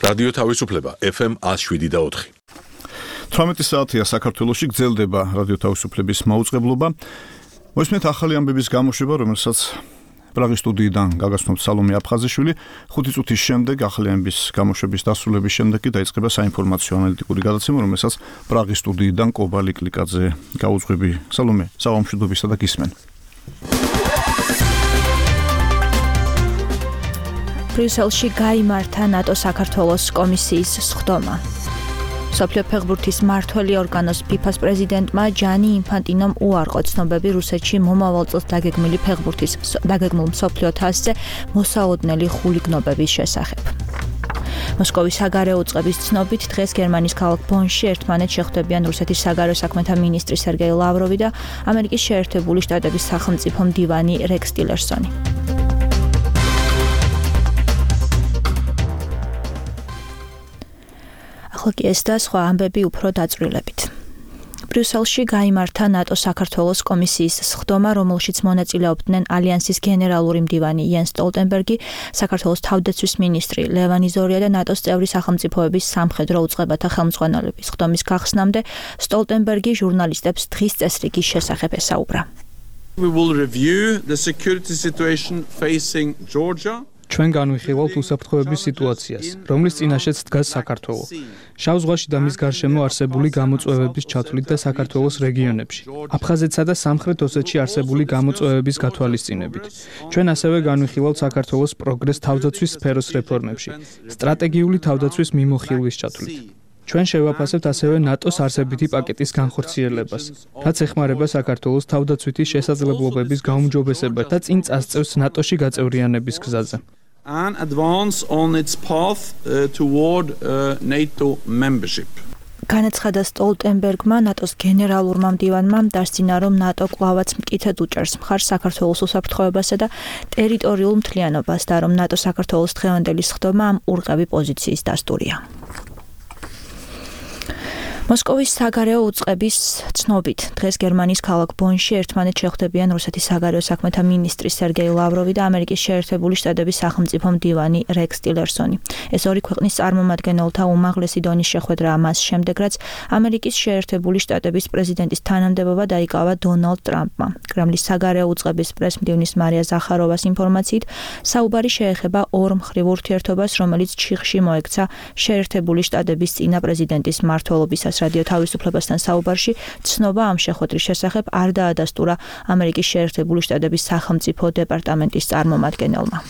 რადიო თავისუფლება FM 107.4. 18 საათია საქართველოში გრძელდება რადიო თავისუფლების მაუწყებლობა. მოსმენთ ახალი ამბების გამოშვება, რომელსაც პრაღის სტუდიიდან გაგაცნობთ სალომე აფხაზიშვილი. 5 წუთის შემდეგ ახალი ამბების გამოშვების დასრულების შემდეგ კი დაიწყება საინფორმაციო ანალიტიკური გადაცემა, რომელსაც პრაღის სტუდიიდან კობალი კლიკაძე გაუძღვები. სალომე, საღამოშიდობისა და გისმენ. ბრიუსელში გაიმართა ნატო-საქართველოს კომისიის სხდომა. მსოფლიო ფეხბურთის მმართველი ორგანოს FIFA-ს პრეზიდენტმა ჯანი ინფანტინომ უარყო ცნობები რუსეთში მომავალ წელს დაგეგმულ მსოფლიო თასზე მოსაოდნელი ხულიგნობების შესახებ. მოსკოვის საგარეო უწყების ცნობით დღეს გერმანიის ქალაქ ბონში ერთმანეთს შეხვდებიან რუსეთის საგარეო საქმეთა მინისტრი სერგეი ლავროვი და ამერიკის შეერთებული შტატების სახელმწიფო მდივანი რექს ტილერსონი. ახლა ეს და სხვა ამბები უფრო დაწვრილებით. ბრიუსელში გაიმართა ნატო-საქართველოს კომისიის სხდომა, რომელშიც მონაწილეობდნენ ალიანსის გენერალური მდივანი იენს სტოლტენბერგი, საქართველოს თავდაცვის მინისტრი ლევანი ზორია და ნატოს წევრი სახელმწიფოების სამხედრო უწყებათა ხელმძღვანელები. სხდომის გახსნამდე სტოლტენბერგი ჟურნალისტებს დღის წესრიგის შესახებ ესაუბრა. We will review the security situation facing Georgia. ჩვენ განვიხილავთ უსაფრთხოების სიტუაციას, რომლის წინაშეც დგას საქართველო. შავ ზღვაში და მის გარშემო არსებული გამოწვევების ჩათვლით და საქართველოს რეგიონებში. აფხაზეთსა და სამხრეთ ოსეთში არსებული გამოწვევების გათვალისწინებით. ჩვენ ასევე განვიხილავთ საქართველოს პროგრესს თავდაცვის სფეროს რეფორმებში, სტრატეგიული თავდაცვის მიმოხილვის ჩათვლით. ჩვენ შევაფასებთ ასევე ნატოს არსებითი პაკეტის განხორციელებას, რაც ეხმარება საქართველოს თავდაცვითი შესაძლებლობების გაუმჯობესებას და წინ წასწევს ნატოში გაწევრიანების გზაზე. And advance on its path toward NATO membership. განაცხადა სტოლტენბერგმა ნატოს გენერალურმა მდივანმა დასცინა, რომ ნატო კვლავაც მტკიცედ უჭერს მხარს საქართველოს უსაფრთხოებასა და ტერიტორიულ მთლიანობას და რომ ნატო საქართველოს დღევანდელი სხდომა ამ ურყევი პოზიციის დასტურია. მოსკოვის საგარეო უწყების ცნობით დღეს გერმანიის ქალაქ ბონში ერთმანეთს შეხვდებიან რუსეთის საგარეო საქმეთა მინისტრი სერგეი ლავროვი და ამერიკის შეერთებული შტატების სახელმწიფო მდივანი რექს ტილერსონი. ეს ორი ქვეყნის წარმომადგენელთა უმაღლესი დონის შეხვედრაა მას შემდეგ, რაც ამერიკის შეერთებული შტატების პრეზიდენტის თანამდებობა დაიკავა დონალდ ტრამპმა. კრემლის საგარეო უწყების პრესმდივნის მარია ზახაროვას ინფორმაციით, საუბარი შეეხება ორ მხრივ ურთიერთობას, რომელიც ჩიხში მოექცა შეერთებული შტატების წინა პრეზიდენტის მმართველობისას. რადიო თავისუფლებასთან საუბარში ცნობა ამ შეხვედრის შესახებ არ დაადასტურა ამერიკის შეერთებული შტატების სახელმწიფო დეპარტამენტის წარმომადგენელმა.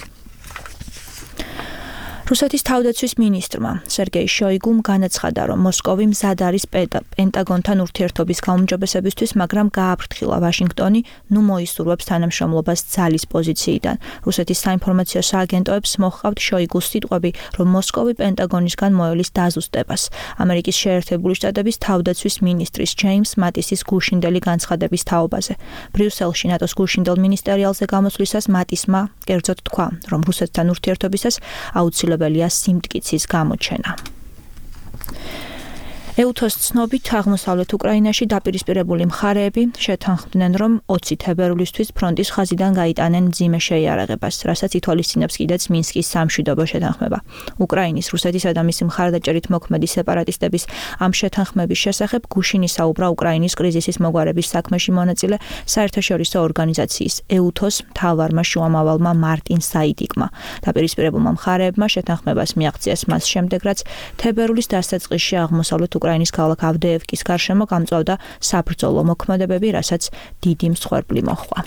რუსეთის თავდაცვის მინისტრმა სერგეი შოიგუმ განაცხადა, რომ მოსკოვი მზად არის პენტაგონთან ურთიერთობის გაუმჯობესებისთვის, მაგრამ გააფრთხილა ვაშინგტონი ნუ მოისურვებს თანამშრომლობას ძალის პოზიციიდან. რუსეთის საინფორმაციო სააგენტოებს მოჰყავთ შოიგუს სიტყვები, რომ მოსკოვი პენტაგონისგან მოელის დაზუსტებას. ამერიკის შეერთებული შტატების თავდაცვის მინისტრის ჯეიმს მატისის გუშინდელი განცხადების თაობაზე. ბრიუსელში ნატოს გუშინდელ მინისტერიალზე გამოსვლისას მატისმა კერძოდ თქვა, რომ რუსეთთან ურთიერთობისას აუცილებელია სიმტკიცის გამოჩენა. ეუთოს ცნობით აღმოსავლეთ უკრაინაში დაპირისპირებული მხარეები შეთანხმდნენ, რომ 20 თებერვლისთვის ფრონტის ხაზიდან გაიტანენ მძიმე შეიარაღებას, რასაც ითვალისწინებს კიდეც მინსკის სამშვიდობო შეთანხმება. უკრაინის, რუსეთისა და მისი მხარდაჭერით მოქმედი სეპარატისტების ამ შეთანხმების შესახებ გუშინ ისაუბრა უკრაინის კრიზისის მოგვარების საქმეში მონაწილე საერთაშორისო ორგანიზაციის ეუთოს მთავარმა შუამავალმა მარტინ საიდიკმა. დაპირისპირებულმა მხარეებმა შეთანხმებას მიაღწიეს მას შემდეგ, რაც თებერვლის დასაწყისში აღმოსავლეთ უკრაინის ქალაქ ავდეევკის გარშემო გამწვავდა საბრძოლო მოქმედებები, რასაც დიდი მსხვერპლი მოჰყვა.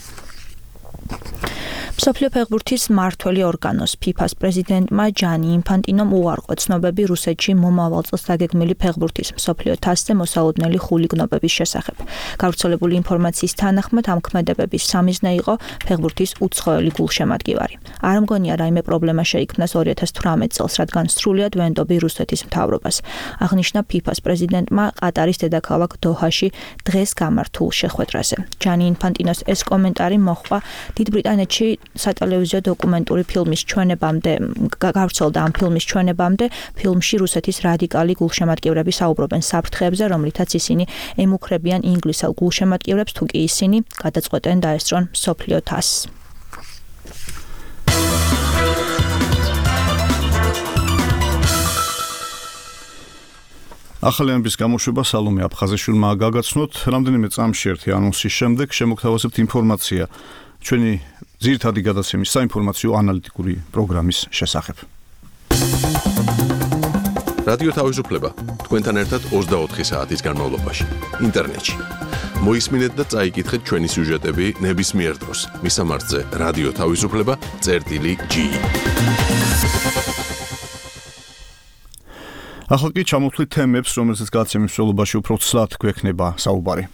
მსოფლიო ფეხბურთის მმართველი ორგანოს FIFA-ს პრეზიდენტმა ჯანი ინფანტინომ უარყო ცნობები რუსეთში მომავალ წელს დაგეგმილი ფეხბურთის მსოფლიო თასზე მოსალოდნელი ხულიგნობების შესახებ. გავრცელებული ინფორმაციის თანახმად ამ ქმედებების სამიზნე იყო ფეხბურთის უცხოელი გულშემატკივარი. არ მგონია რაიმე პრობლემა შეიქმნას 2018 წელს, რადგან სრულიად ვენდობი რუსეთის მთავრობას. აღნიშნა FIFA-ს პრეზიდენტმა ყატარის დედაქალაქ დოჰაში დღეს გამართულ შეხვედრაზე. ჯანი ინფანტინოს ეს კომენტარი მოჰყვა დიდ ბრიტანეთში სატელევიზიო დოკუმენტური ფილმის ჩვენებამდე, გავრცელდა ამ ფილმის ჩვენებამდე, ფილმში რუსეთის რადიკალი გულშემატკივრები საუბრობენ საფრთხეებზე, რომლითაც ისინი ემუქრებიან ინგლისელ გულშემატკივრებს, თუ კი ისინი გადაწყვეტენ დაესწრონ მსოფლიო თასს. ახალიანების გამოშვება სალომე აფხაზიშვილმა გაგაცნოთ. რამდენიმე წამში ერთი ანონსის შემდეგ შემოგთავაზებთ ინფორმაცია ჩვენი ძირითადი გადაცემის საინფორმაციო ანალიტიკური პროგრამის შესახებ. რადიო თავისუფლება თქვენთან ერთად 24 საათის განმავლობაში ინტერნეტში. მოისმინეთ და წაიკითხეთ ჩვენი სიუჟეტები ნებისმიერ დროს. მისამართზე რადიო თავისუფლება.gi. ახლა კი ჩამოვთვლით თემებს, რომელზეც გადაცემის მსვლელობაში უფრო ცლად გვექნება საუბარი.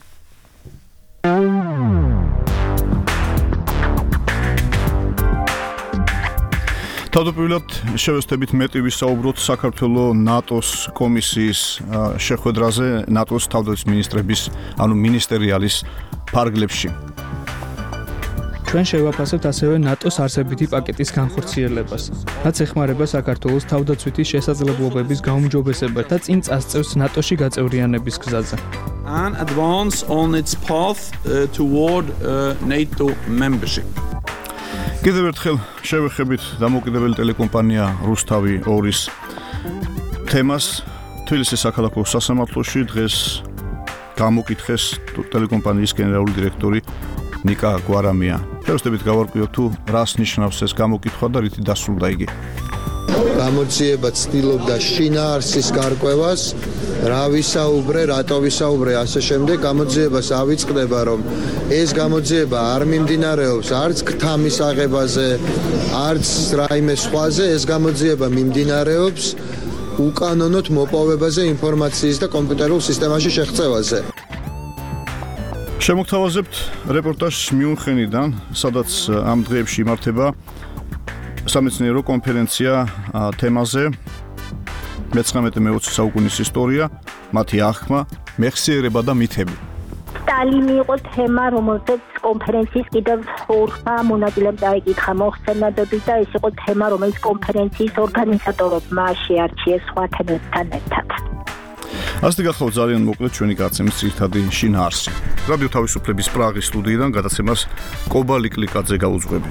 თავდაპირველად შევესწრებით მეტი ვისაუბროთ საქართველოს ნატოს კომისიის შეხვედრაზე ნატოს თავდაცვის მინისტრების, ანუ მინისტერიალის ფარგლებში. ჩვენ შევაფასებთ ასევე ნატოს არსებითი პაკეტის განხორციელებას, რაც ეხმარება საქართველოს თავდაცვითი შესაძლებლობების გაუმჯობესებას და წინ წასწევს ნატოში გაწევრიანების გზაზე. And advance on its path toward NATO membership. კიდევ ერთხელ შევეხებით დამოუკიდებელი ტელეკომპანია რუსთავი 2-ის თემას. თბილისის საქალაქო სასამართლოში დღეს გამოკითხეს ტელეკომპანიის გენერალური დირექტორი ნიკა გვარამია. შევსწრებით გავარკვიოთ თუ რას ნიშნავს ეს გამოკითხვა და რითი დასრულდა იგი. გამოძიება ცდილობდა შინაარსის გარკვევას, რა ვისაუბრე, რატო ვისაუბრე, ასე შემდეგ. გამოძიებას ავიწყდება, რომ ეს გამოძიება არ მიმდინარეობს არც ქთამის აღებაზე, არც რაიმე სხვაზე, ეს გამოძიება მიმდინარეობს უკანონოდ მოპოვებაზე ინფორმაციის და კომპიუტერულ სისტემაში შეღწევაზე. შემოგთავაზებთ რეპორტაჟს მიუნხენიდან, სადაც ამ დღეებში იმართება სამეცნიერო კონფერენცია თემაზე 19-20 საუკუნის ისტორია, მათი აღქმა, მეხსიერება და მითები. სტალინი იყო თემა, რომელზეც კონფერენციის კიდევ ორმა მონაწილემ დაიკითხა მოხსენებები და ეს იყო თემა, რომელიც კონფერენციის ორგანიზატორებმა შეარჩიეს სხვა თემებთან ერთად. ასეთი გახლავთ ძალიან მოკლედ ჩვენი გადაცემის ძირითადი შინაარსი. რადიო თავისუფლების პრაღის სტუდიიდან გადაცემას კობალი კლიკაძე გაუძღვები.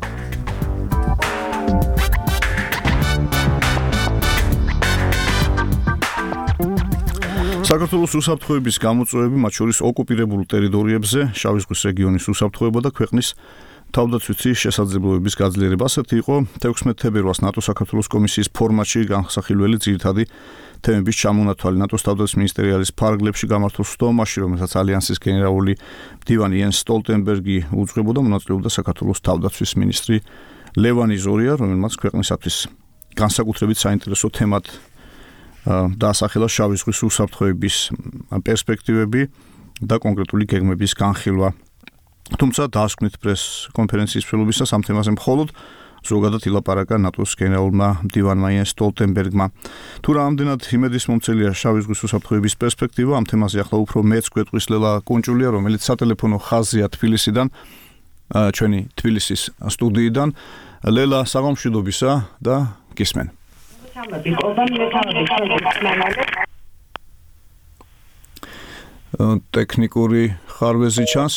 საქართველოს უსაფრთხოების გამოწვევები, მათ შორის ოკუპირებულ ტერიტორიებზე, შავი ზღვის რეგიონის უსაფრთხოება და ქვეყნის თავდაცვითი შესაძლებლობების გაძლიერება. ასეთი იყო 16 თებერვალს ნატო-საქართველოს კომისიის ფორმატში განსახილველი ძირითადი თემების ჩამონათვალი ნატოს თავდაცვის მინისტერიალის ფარგლებში გამართულ სხდომაში, რომელსაც ალიანსის გენერალური მდივანი იენს სტოლტენბერგი უძღვებოდა, მონაწილეობდა საქართველოს თავდაცვის მინისტრი ლევან იზორია, რომელმაც ქვეყნისათვის განსაკუთრებით საინტერესო თემად დაასახელა შავი ზღვის უსაფრთხოების პერსპექტივები და კონკრეტული გეგმების განხილვა. თუმცა დაასკვნით პრეს კონფერენციის მსვლელობისას ამ თემაზე მხოლოდ ზოგადად ილაპარაკა ნატოს გენერალურმა მდივანმა იენს სტოლტენბერგმა. თუ რამდენად იმედის მომცელია შავი ზღვის უსაფრთხოების პერსპექტივა, ამ თემაზე ახლა უფრო მეც გვეტყვის ლელა კუნჭულია, რომელიც სატელეფონო ხაზია თბილისიდან, ჩვენი თბილისის სტუდიიდან. ლელა, საღამოშიდობისა და გისმენ. ტექნიკური ხარვეზი ჩანს.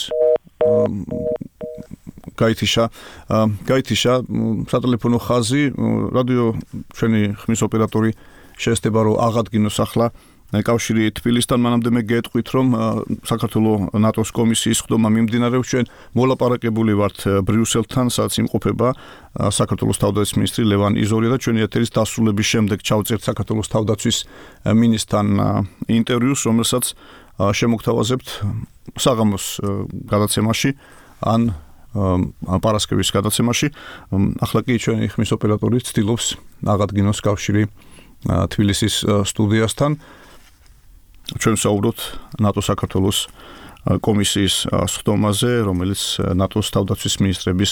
გაითიშა სატელეფონო ხაზი, რადიო ჩვენი ხმის ოპერატორი შეესწება რომ აღადგინოს ახლა კავშირი თბილისთან. მანამდე მე გეტყვით რომ საქართველოს ნატოს კომისიის ხდომა მიმდინარეობს. ჩვენ მოლაპარაკებული ვართ ბრიუსელთან, სადაც იმყოფება საქართველოს თავდაცვის მინისტრი ლევან იზორია და ჩვენი ეთერის დასრულების შემდეგ ჩავწერთ საქართველოს თავდაცვის მინისტრთან ინტერვიუს, რომელსაც შემოგთავაზებთ საღამოს გადაცემაში ან პარასკევის გადაცემაში. ახლა კი ჩვენი ხმის ოპერატორი ცდილობს აღადგინოს კავშირი თბილისის სტუდიასთან. ჩვენ ვსაუბრობთ ნატო-საქართველოს კომისიის სხდომაზე, რომელიც ნატოს თავდაცვის მინისტრების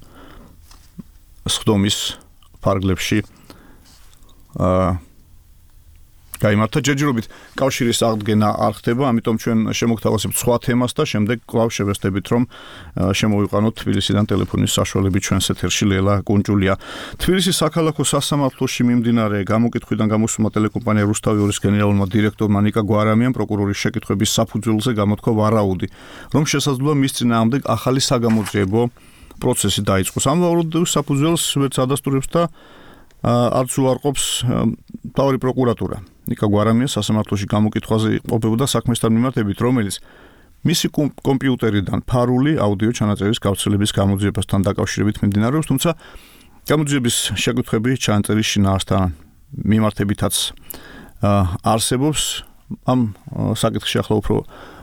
სხდომის ფარგლებში გაიმართა. ჯერჯერობით კავშირის აღდგენა არ ხდება, ამიტომ ჩვენ შემოგთავაზებთ სხვა თემას და შემდეგ კვლავ შევესწრებით, რომ შემოვიყვანოთ თბილისიდან ტელეფონის საშუალებით ჩვენს ეთერში ლელა კუნჭულია. თბილისის საქალაქო სასამართლოში მიმდინარე გამოკითხვიდან გამოსულა ტელეკომპანია რუსთავი 2-ის გენერალურმა დირექტორმა ნიკა გვარამიამ პროკურორის შეკითხვების საფუძველზე გამოთქვა ვარაუდი, რომ შესაძლოა მის წინააღმდეგ ახალი საგამოძიებო პროცესი დაიწყოს. ამ ვარაუდის საფუძველს ვერც ადასტურებს და არც უარყოფს მთავარი პროკურატურა ნიკა გვარამია სასამართლოში გამოკითხვაზე ყოფებოდა საქმესთან მიმართებით, რომელიც მისი კომპიუტერიდან ფარული აუდიო ჩანაწერის გავრცელების გამოძიებასთან დაკავშირებით მიმდინარეობს, თუმცა გამოძიების შეკითხვები ჩანაწერის შინაარსთან მიმართებითაც არსებობს. ამ საკითხში ახლა უფრო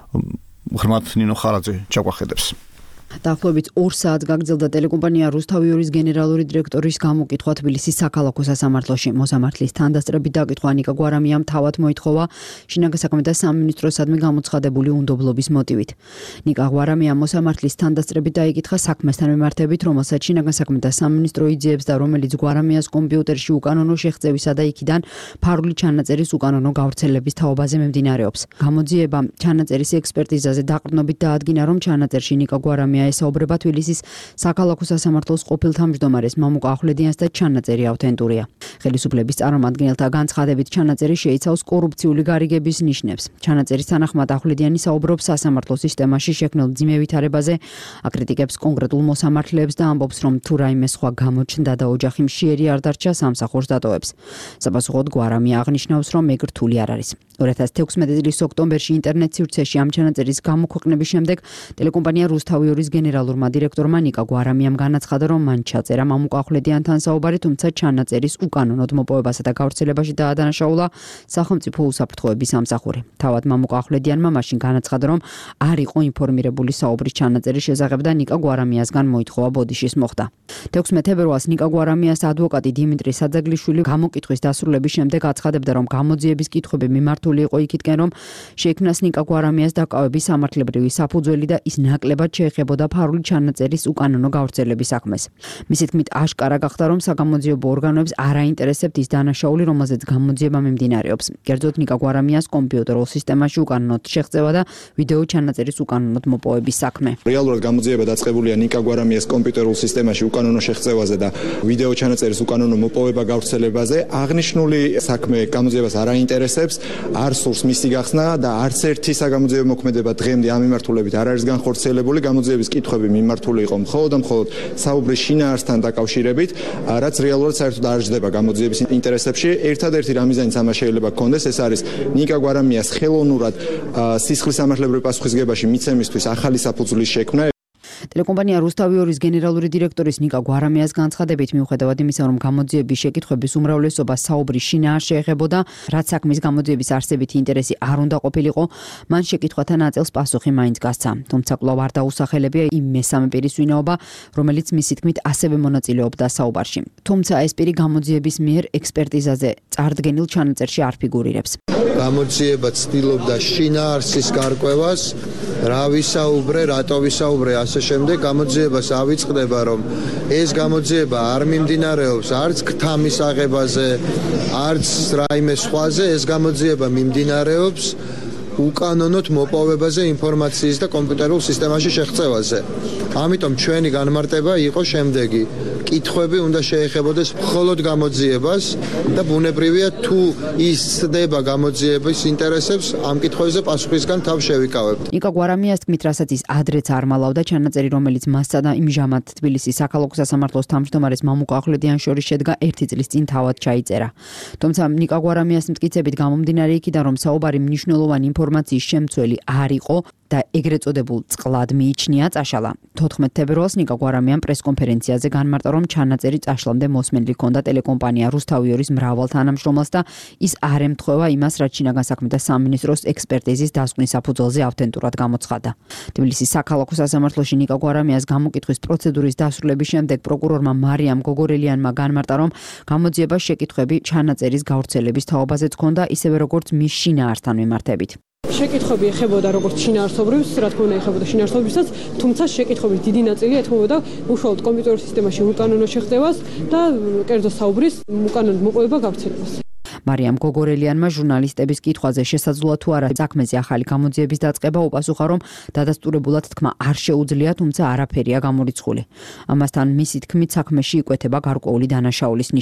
ღრმად ნინო ხარაძე ჩაგვახედებს. დაახლოებით 2 საათს გაგრძელდა ტელეკომპანია რუსთავიორის გენერალური დირექტორის გამოკითხვა თბილისის საქალაქო სასამართლოში. მოსამართლის თანდასწრებით დაკითხვა ნიკა გვარამიამ თავად მოითხოვა შინაგან საქმეთა და სამინისტროსადმი გამოცხადებული უნდობლობის მოტივით. ნიკა გვარამიამ მოსამართლის თანდასწრებით დაიკითხა საქმესთან მიმართებით, რომელსაც შინაგან საქმეთა და სამინისტრო იძიებს და რომელიც გვარამიას კომპიუტერში უკანონო შეღწევისა და იქიდან ფარული ჩანაწერის უკანონო გავრცელების თაობაზე მიმდინარეობს. გამოძიებამ ჩანაწერის ექსპერტიზაზე დაყრდნობით დაადგინა, რომ ჩანაწერში ნიკა გვარამია ესაუბრება თბილისის საქალაქო სასამართლოს ყოფილ თავმჯდომარეს მამუკა ახვლედიანს და ჩანაწერი ავთენტურია. ხელისუფლების წარმომადგენელთა განცხადებით ჩანაწერი შეიცავს კორუფციული გარიგების ნიშნებს. ჩანაწერის თანახმად ახვლედიანი საუბრობს სასამართლო სისტემაში შექმნილ მძიმე ვითარებაზე, აკრიტიკებს კონკრეტულ მოსამართლეებს და ამბობს, რომ თუ რაიმე სხვა გამოჩნდა და ოჯახი მშიერი არ დარჩა, სამსახურს დატოვებს. საპასუხოდ გვარამია აღნიშნავს, რომ ეგ რთული არ არის. 2016 წლის ოქტომბერში ინტერნეტ სივრცეში ამ ჩანაწერის გამოქვეყნების შემდეგ ტელეკომპანია რუსთავიორის გენერალურმა დირექტორმა ნიკა გვარამიამ განაცხადა, რომ მან ჩაწერა მამუკა ახვლედიანთან საუბარი, თუმცა ჩანაწერის უკანონოდ მოპოვებასა და გავრცელებაში დაადანაშაულა სახელმწიფო უსაფრთხოების სამსახური. თავად მამუკა ახვლედიანმა მაშინ განაცხადა, რომ არ იყო ინფორმირებული საუბრის ჩანაწერის შესახებ და ნიკა გვარამიასგან მოითხოვა ბოდიშის მოხდა. 16 თებერვალს ნიკა გვარამიას ადვოკატი დიმიტრი საძაგლიშვილი გამოკითხვის დასრულების შემდეგ აცხადებდა, რომ გამოძიების კითხვები მიმართული იყო იქითკენ, რომ შეიქმნას ნიკა გვარამიას დაკავების სამართლებრივი საფუძველი და ის ნაკლებად შეეხებოდა ფარული ჩანაწერის უკანონო გავრცელების საქმეს. მისი თქმით, აშკარა გახდა, რომ საგამოძიებო ორგანოებს არ აინტერესებთ ის დანაშაული, რომელზეც გამოძიება მიმდინარეობს. კერძოდ ნიკა გვარამიას კომპიუტერულ სისტემაში უკანონოდ შეღწევა და ვიდეო ჩანაწერის უკანონოდ მოპოვების საქმე. რეალურად გამოძიება დაწყებულია ნიკა გვარამიას კომპიუტერულ სისტემაში უკანონო შეღწევაზე და ვიდეო ჩანაწერის უკანონო მოპოვება გავრცელებაზე. აღნიშნული საქმე გამოძიებას არ აინტერესებს, არ სურს მისი გახსნა და არც ერთი საგამოძიებო მოქმედება დღემდე ამ მიმართულებით არ არის განხორციელებული. გამოძიების კითხვები მიმართული იყო მხოლოდ და მხოლოდ საუბრის შინაარსთან დაკავშირებით, რაც რეალურად საერთოდ არ ჯდება გამოძიების ინტერესებში. ერთადერთი რამიზანიც ამას შეიძლება გქონდეს, ეს არის ნიკა გვარამიას ხელოვნურად სისხლის სამართლებრივი პასუხისგებაში მიცემისთვის ახალი საფუძვლის შექმნა. ტელეკომპანია რუსთავიორის გენერალური დირექტორის ნიკა გვარამიას განცხადებით, მიუხედავად იმისა, რომ გამოძიების შეკითხვების უმრავლესობა საუბრის შინაარსს შეეხებოდა, რაც საქმის გამოძიების არსებითი ინტერესი არ უნდა ყოფილიყო, მან შეკითხვათა ნაწილს პასუხი მაინც გასცა. თუმცა კვლავ არ დაუსახელებია იმ მესამე პირის ვინაობა, რომელიც მისი თქმით ასევე მონაწილეობდა საუბარში. თუმცა ეს პირი გამოძიების მიერ ექსპერტიზაზე წარდგენილ ჩანაწერში არ ფიგურირებს. გამოძიება ცდილობდა შინაარსის გარკვევას, რა ვისაუბრე, რატო ვისაუბრე, ასე შემდეგ გამოძიებას ავიწყდება, რომ ეს გამოძიება არ მიმდინარეობს არც ქთამის აღებაზე, არც რაიმე სხვაზე, ეს გამოძიება მიმდინარეობს უკანონოდ მოპოვებაზე ინფორმაციის და კომპიუტერულ სისტემაში შეღწევაზე. ამიტომ ჩვენი განმარტება იყო შემდეგი: კითხვები უნდა შეეხებოდეს მხოლოდ გამოძიებას და ბუნებრივია თუ ის ცდება გამოძიების ინტერესებს, ამ კითხვებზე პასუხისგან თავ შევიკავებთ. ნიკა გვარამიას თქმით, რასაც ის ადრეც არ მალავდა, ჩანაწერი, რომელიც მასსა და იმჟამად თბილისის საქალაქო სასამართლოს თავმჯდომარეს მამუკა ახვლედიანს შორის შედგა 1 წლის წინ თავად ჩაიწერა. თუმცა ნიკა გვარამიას მტკიცებით გამომდინარე იქიდან, რომ საუბარი მნიშვნელოვანი ინფორმაციის შემცველი არ იყო და ეგრეთ წოდებულ წყლად მიიჩნია, წაშალა. 14 თებერვალს ნიკა გვარამიამ პრესკონფერენციაზე განმარტა, რომ ჩანაწერი წაშლამდე მოსმენილი ჰქონდა ტელეკომპანია რუსთავიორის მრავალ თანამშრომელს და ის არ ემთხვევა იმას, რაც შინაგან საქმეთა სამინისტროს ექსპერტიზის დასკვნის საფუძველზე ავთენტურად გამოცხადდა. თბილისის საქალაქო სასამართლოში ნიკა გვარამიას გამოკითხვის პროცედურის დასრულების შემდეგ პროკურორმა მარიამ გოგორელიანმა განმარტა, რომ გამოძიებას შეკითხვები ჩანაწერის გავრცელების თაობაზეც ჰქონდა, ისევე როგორც მის შინაარსთან მიმართებით. შეკითხვები ეხებოდა როგორც შინაარსობრივს, რა თქმა უნდა ეხებოდა შინაარსობრივსაც, თუმცა შეკითხვების დიდი ნაწილი ეთმობოდა უშუალოდ კომპიუტერულ სისტემაში უკანონო შეღწევას და კერძო საუბრის უკანონო მოპოვება გავრცელებას. მარიამ გოგორელიანმა ჟურნალისტების კითხვაზე შესაძლოა თუ არა საქმეზე ახალი გამოძიების დაწყება უპასუხა, რომ დადასტურებულად თქმა არ შეუძლია, თუმცა არაფერია გამორიცხული. ამასთან მისი თქმით საქმეში იკვეთება გარკვეული დანაშაულის ნიშნები.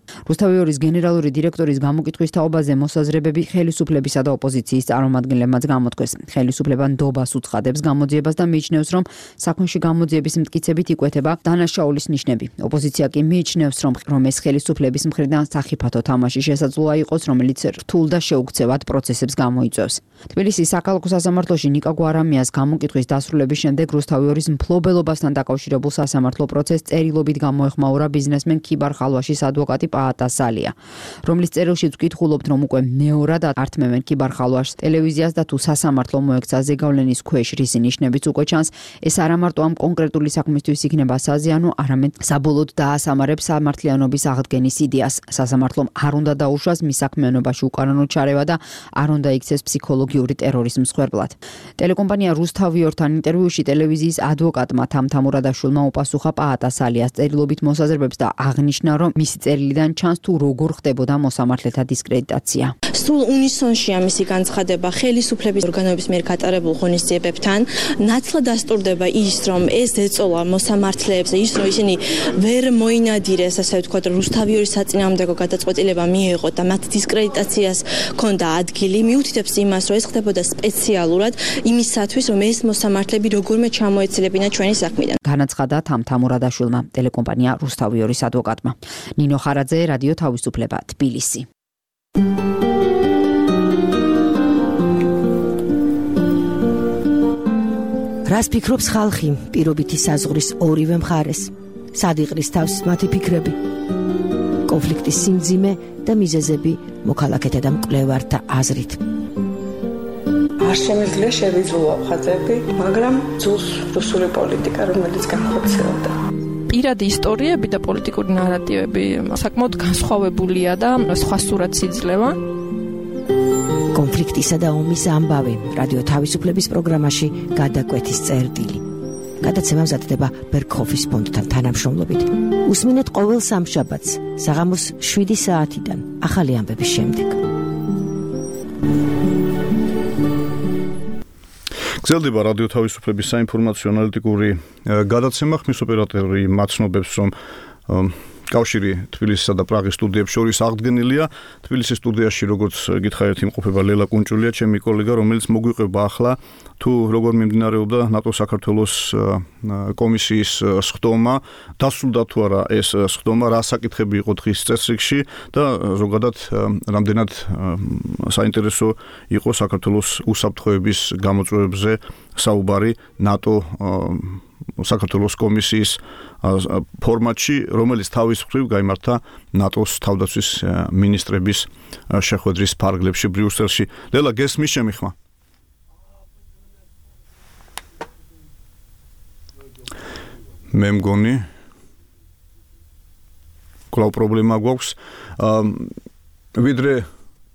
რუსთავი ორის გენერალური დირექტორის გამოკითხვის თაობაზე მოსაზრებები ხელისუფლებისა და ოპოზიციის წარმომადგენლებმაც გამოთქვეს. ხელისუფლება ნდობას უცხადებს გამოძიებას და მიიჩნევს, რომ საქმეში გამოძიების მტკიცებით იკვეთება დანაშაულის ნიშნები. ოპოზიცია კი მიიჩნევს, რომ ეს ხელისუფლების მხრიდან სახიფათო თამაში შესაძლოა იყოს, რომელიც რთულ და შეუქცევად პროცესებს გამოიწვევს. თბილისის საქალაქო სასამართლოში ნიკა გვარამიას გამოკითხვის დასრულების შემდეგ რუსთავი ორის მფლობელობასთან დაკავშირებულ სასამართლო პროცესს წერილობით გამოეხმაურა ბიზნესმენ ქიბარ ხალვაშის ადვოკატი პაატა სალია, რომლის წერილშიც ვკითხულობთ, რომ უკვე მეორად ართმევენ ქიბარ ხალვაშს ტელევიზიას და თუ სასამართლო მოექცა ზეგავლენის ქვეშ რისი ნიშნებიც უკვე ჩანს, ეს არა მარტო ამ კონკრეტული საქმისთვის იქნება საზიანო, არამედ საბოლოოდ დაასამარებს სამართლიანობის აღდგენის იდეას. სასამართლომ არ უნდა დაუშვას მის საქმიანობაში უკანონო ჩარევა და არ უნდა იქცეს ფსიქოლოგიური ტერორის მსხვერპლად. ტელეკომპანია რუსთავი ორთან ინტერვიუში ტელევიზიის ადვოკატმა თამთამურადაშვილმა უპასუხა პაატა სალიას წერილობით მოსაზრებებს და აღნიშნა, რომ მისი წერილიდან ჩანს თუ როგორ ხდებოდა მოსამართლეთა დისკრედიტაცია. სულ უნისონშია მისი განცხადება ხელისუფლების ორგანოების მიერ გატარებულ ღონისძიებებთან. ნაცვლად დასტურდება ის, რომ ეს ეწოლა მოსამართლეებს, ის რომ ისინი ვერ მოინადირეს, ასე ვთქვათ, რუსთავი ორის საწინააღმდეგო გადაწყვეტილება მიეღო და მათ დისკრედიტაციას ჰქონდა ადგილი, მიუთითებს იმას, რომ ეს ხდებოდა სპეციალურად იმისათვის, რომ ეს მოსამართლეები როგორმე ჩამოეცილებინა ჩვენი საქმიდან. განაცხადა თამთამურადაშვილმა, ტელეკომპანია რუსთავი ორის ადვოკატმა. ნინო ხარაძე, რადიო თავისუფლება, თბილისი. რას ფიქრობს ხალხი პირობითი საზღვრის ორივე მხარეს? სად იყრის თავს მათი ფიქრები? კონფლიქტის სიმძიმე და მიზეზები მოქალაქეთა და მკვლევართა აზრით. არ შემიძლია შევიძულო ხაზები, მაგრამ ძულს რუსული პოლიტიკა, რომელიც განხორციელდა. პირადი ისტორიები და პოლიტიკური ნარატივები საკმაოდ განსხვავებულია და სხვა სურათს იძლევა. კონფლიქტისა და ომის ამბავი რადიო თავისუფლების პროგრამაში გადაკვეთის წერტილი. გადაცემა მზადდება ბერქოფის ფონდთან თანამშრომლობით. უსმინეთ ყოველ სამშაბათს საღამოს 7 საათიდან ახალი ამბების შემდეგ. გრძელდება რადიო თავისუფლების საინფორმაციო ანალიტიკური გადაცემა. ხმის ოპერატორი მაცნობებს, რომ კავშირი თბილისისა და პრაღის სტუდიებს შორის აღდგენილია. თბილისის სტუდიაში, როგორც გითხარით, იმყოფება ლელა კუნჭულია, ჩემი კოლეგა, რომელიც მოგვიყვება ახლა თუ როგორ მიმდინარეობდა ნატო საქართველოს კომისიის სხდომა, დასრულდა თუ არა ეს სხდომა, რა საკითხები იყო დღის წესრიგში და ზოგადად რამდენად საინტერესო იყო საქართველოს უსაფრთხოების გამოწვევებზე საუბარი ნატო საქართველოს კომისიის ფორმატში, რომელიც თავის მხრივ გაიმართა ნატოს თავდაცვის მინისტრების შეხვედრის ფარგლებში ბრიუსელში. ლელა, გესმის შემიხმა? მე მგონი კვლავ პრობლემა გვაქვს. ვიდრე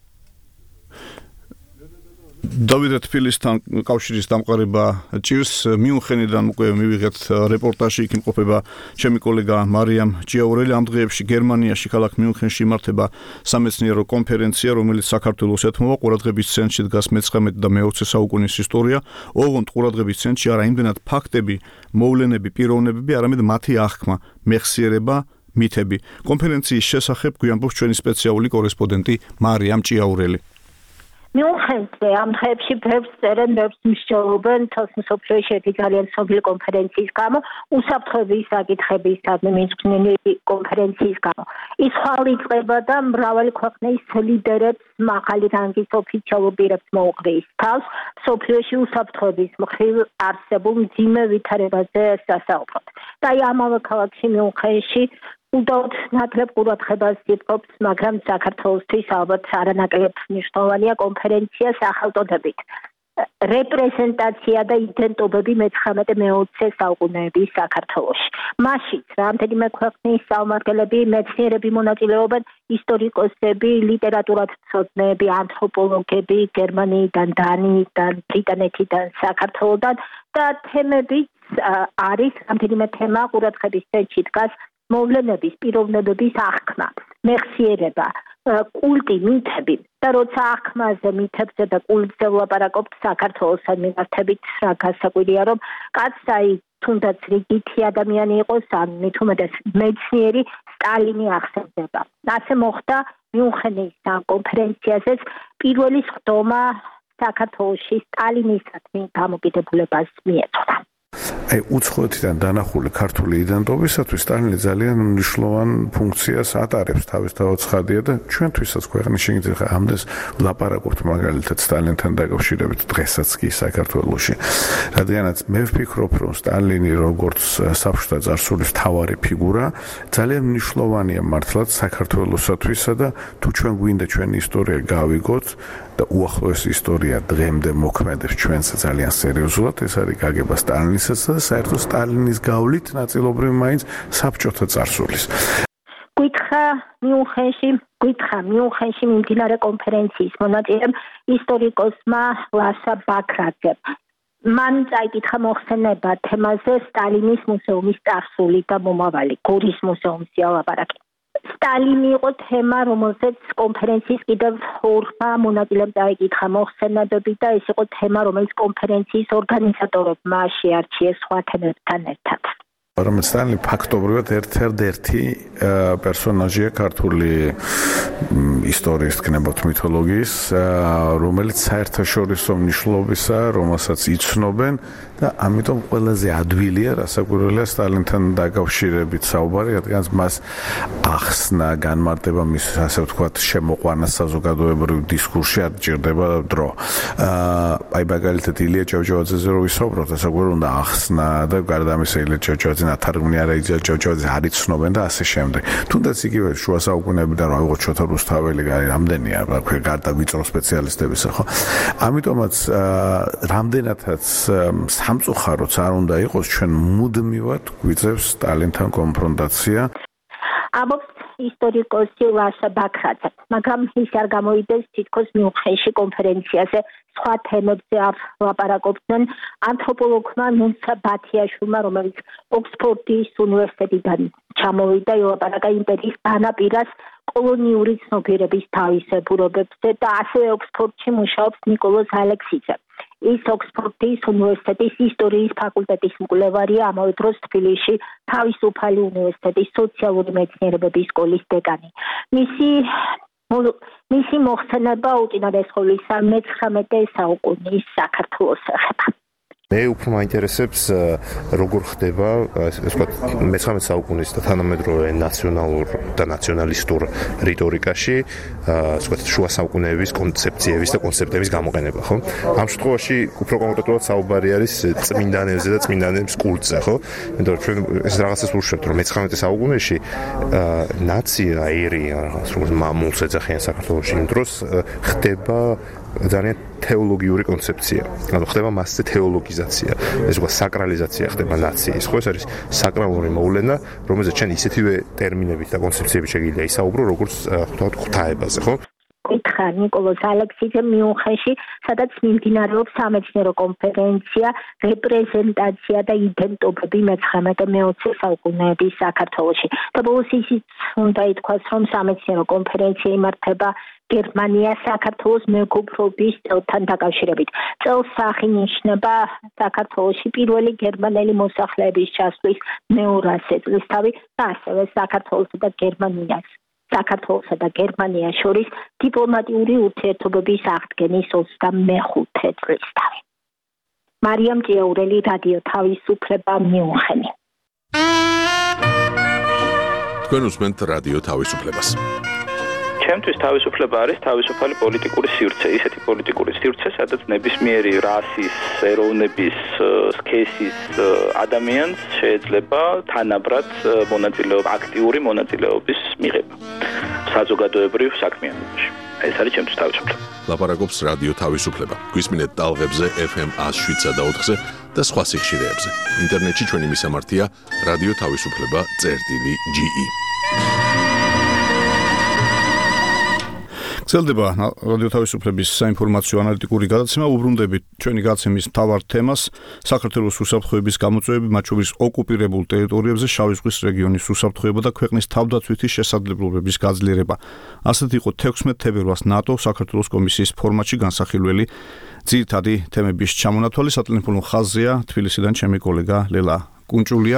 დავიდ თბილისთან კავშირის დამყარება ჭირს, მიუნხენიდან უკვე მივიღეთ რეპორტაჟი, იქ იმყოფება ჩემი კოლეგა მარიამ ჭიაურელი. ამ დღეებში გერმანიაში ქალაქ მიუნხენში იმართება სამეცნიერო კონფერენცია, რომელიც საქართველოს ეთმობა. ყურადღების ცენტრში დგას მე-19 და მე-20 საუკუნის ისტორია. ოღონდ ყურადღების ცენტრში არა იმდენად ფაქტები, მოვლენები, პიროვნებები, არამედ მათი აღქმა, მეხსიერება, მითები. კონფერენციის შესახებ გვიამბობს ჩვენი სპეციალური კორესპონდენტი მარიამ ჭიაურელი. მიუნხენზე ამ დღეებში ბევრს წერენ, ბევრს მსჯელობენ თავს მსოფლიოში ერთი ძალიან ცნობილი კონფერენციის გამო, უსაფრთხოების საკითხებისადმი მინსკის კონფერენციის გამო. ის ხვალ იწყება და მრავალი ქვეყნის ლიდერებს მაღალი რანგის ოფიციალურ პირებს მოუყვის თავს მსოფლიოში უსაფრთხოების მხრივ არსებულ მძიმე ვითარებაზე სასაუბრად. და ამავე ქალაქში მიუნხენში უდავთ ნაკლებ ყურადღებას იპყრობს, მაგრამ საქართველოსთვის ალბათ არანაკლებ მნიშვნელოვანია კონფერენცია სახელწოდებით რეპრეზენტაცია და იდენტობები მე-19-მე-20 საუკუნეების საქართველოში. მაშინ რამდენიმე ქვეყნის წარმომადგენლები, მეცნიერები მონაწილეობენ, ისტორიკოსები, ლიტერატურათმცოდნეები, ანთროპოლოგები გერმანიიდან, დანიიდან, ბრიტანეთიდან, საქართველოდან და თემებიც არის რამდენიმე თემა ყურადღების ცენტრში დგას მოვლენების, პიროვნებების აღქმა, მეხსიერება, კულტი, მითები და როცა აღქმაზე, მითებზე და კულტზე ვლაპარაკობთ საქართველოსთან მიმართებით, რა გასაკვირია, რომ კაცსა თუნდაც რიგითი ადამიანი იყოს, ან მით უმეტეს მეცნიერი, სტალინი ახსენდება. ასე მოხდა მიუნხენის კონფერენციაზეც პირველი სხდომა საქართველოში სტალინისადმი დამოკიდებულებას მიეწოდა. Ai უცხოეთიდან დანახული ქართული იდენტობისათვის სტალინი ძალიან მნიშვნელოვან ფუნქციას ატარებს თავისთავად ცხადია და ჩვენთვისაც ქვეყნის შეგიძლია ამდენს ლაპარაკობთ მაგალითად სტალინთან დაკავშირებით დღესაც კი საქართველოში. რადგანაც მე ვფიქრობ რომ სტალინი როგორც საბჭოთა წარსულის მთავარი ფიგურა ძალიან მნიშვნელოვანია მართლაც საქართველოსათვისა და თუ ჩვენ გვინდა ჩვენი ისტორია გავიგოთ და უახლოესი ისტორია დღემდე მოქმედებს ჩვენს ძალიან სერიოზულად ეს არის გაგება სტალინისაც და საერთოდ სტალინის გავლით ნაწილობრივ მაინც საბჭოთა წარსულის. გითხრა მიუნხენში მიმდინარე კონფერენციის მონაწილემ ისტორიკოსმა ლაშა ბაქრაძემ. მან წაიკითხა მოხსენება თემაზე სტალინის მუზეუმის წარსული და მომავალი გორის მუზეუმზე ლაპარაკი. სტალინი იყო თემა, რომელზეც კონფერენციის კიდევ ორმა მონაწილემ წაიკითხა მოხსენებები და ეს იყო თემა, რომელიც კონფერენციის ორგანიზატორებმა შეარჩიეს სხვა თემებთან ერთად. მაგრამ სტალინი ფაქტობრივად ერთ-ერთი პერსონაჟია ქართული ისტორიის თქმებათ მითოლოგიის, რომელიც საერთაშორისო მნიშვნელობისაა, რომელსაც იცნობენ და ამიტომ ყველაზე ადვილია რასაკვირველია სტალინთან დაკავშირებით საუბარი, რადგან მას ახსნა, განმარტება მის ასე ვთქვათ შემოყვანა საზოგადოებრივ დისკურსში არ ჭირდება დრო. აი მაგალითად ილია ჭავჭავაძეზე რო ვისაუბროთ, რასაკვირველია უნდა ახსნა და გარდა ამისა ილია ჭავჭავაძე თარგმნი არა იძლია ჭავჭავაძე არ იცნობენ და ასე შემდეგ. თუნდაც იგივე შუა საუკუნეებიდან რა ვიღოთ შოთა რუსთაველი რამდენია გარდა ვიწრო სპეციალისტებისა ხო. ამიტომაც რამდენადაც სამწუხაროც არ უნდა იყოს ჩვენ მუდმივად გვიწევს სტალინთან კონფრონტაცია. ამბობს ისტორიკოსი ლაშა ბაქრაძე, მაგრამ ის არ გამოიდეს თითქოს მიუნხენში კონფერენციაზე სხვა თემებზე ლაპარაკობდნენ ანთროპოლოგმა ნუნცა ბათიაშვილმა, რომელიც ოქსფორდის უნივერსიტეტიდან ჩამოვიდა ელაპარაკა იმპერიის განაპირას კოლონიური ცნობიერების თავისებურებებზე და ასევე ოქსფორდში მუშაობს ნიკოლოზ ალექსიძე. ის ოქსფორდის უნივერსიტეტის ისტორიის ფაკულტეტის მკვლევარია, ამავე დროს თბილისში თავისუფალი უნივერსიტეტის სოციალური მეცნიერებების სკოლის დეკანი. მისი მოხსენება უწინარესხოლისა მე-19 საუკუნის საქართველოს ეხება. მე უფრო მაინტერესებს როგორ ხდება ესე ვთქვათ მე-19 საუკუნის და თანამედროვე ნაციონალურ და ნაციონალისტურ რიტორიკაში ასე ვთქვათ შუა საუკუნეების კონცეფციების და კონცეპტების გამოყენება, ხო? ამ შემთხვევაში უფრო კონკრეტულად საუბარი არის წმინდანებზე და წმინდანების კულტზე, ხო? იმიტომ რომ ჩვენ ეს რაღაცას ვუშვებთ, რომ მე-19 საუკუნეში ნაცია ერი რაღაც როგორც მამულს ეძახიან საქართველოში იმ დროს ხდება ძალიან თეოლოგიური კონცეფცია. ანუ ხდება მასზე თეოლოგიზაცია. ეს უკვე საკრალიზაცია ხდება ნაციის. ხო ეს არის საკრალური მოვლენა, რომელზეც ჩვენ ისეთივე ტერმინებით და კონცეფციებით შეგიძლია ისაუბრო, როგორც ვთქვათ ღვთაებაზე, ხო? გითხრა ნიკოლოზ ალექსიძე მიუნხენში, სადაც მიმდინარეობს სამეცნიერო კონფერენცია რეპრეზენტაცია და იდენტობები მე-19-20 საუკუნეების საქართველოში. და ბოლოს ისიც უნდა ითქვას, რომ სამეცნიერო კონფერენცია იმართება გერმანია საქართველოს მეგობრობის წელთან დაკავშირებით. წელს აღინიშნება საქართველოში პირველი გერმანელი მოსახლეების ჩასვლის მე-200 წლისთავი და ასევე საქართველოსა და გერმანიას შორის დიპლომატიური ურთიერთობების აღდგენის 25 წლისთავი. მარიამ ჭიაურელი, რადიო თავისუფლება, მიუნხენი. თქვენ უსმენთ რადიო თავისუფლებას. ჩემთვის თავისუფლება არის თავისუფალი პოლიტიკური სივრცე, ისეთი პოლიტიკური სივრცე, სადაც ნებისმიერი რასის, ეროვნების, სქესის ადამიანს შეიძლება თანაბრად აქტიური მონაწილეობის მიღება საზოგადოებრივ საქმიანობაში. ეს არის ჩემთვის თავისუფლება. ლაპარაკობს რადიო თავისუფლება. გვისმინეთ ტალღებზე FM 107.4-ზე და სხვა სიხშირეებზე. ინტერნეტში ჩვენი მისამართია რადიო თავისუფლება.ge. გრძელდება რადიო თავისუფლების საინფორმაციო ანალიტიკური გადაცემა. უბრუნდებით ჩვენი გადაცემის მთავარ თემას, საქართველოს უსაფრთხოების გამოწვევები, მათ შორის ოკუპირებულ ტერიტორიებზე შავი ზღვის რეგიონის უსაფრთხოება და ქვეყნის თავდაცვითი შესაძლებლობების გაძლიერება. ასეთ იყო 16 თებერვალს ნატო საქართველოს კომისიის ფორმატში განსახილველი ძირითადი თემების ჩამონათვალი. სატელეფონო ხაზია თბილისიდან ჩემი კოლეგა ლელა კუნჭულია.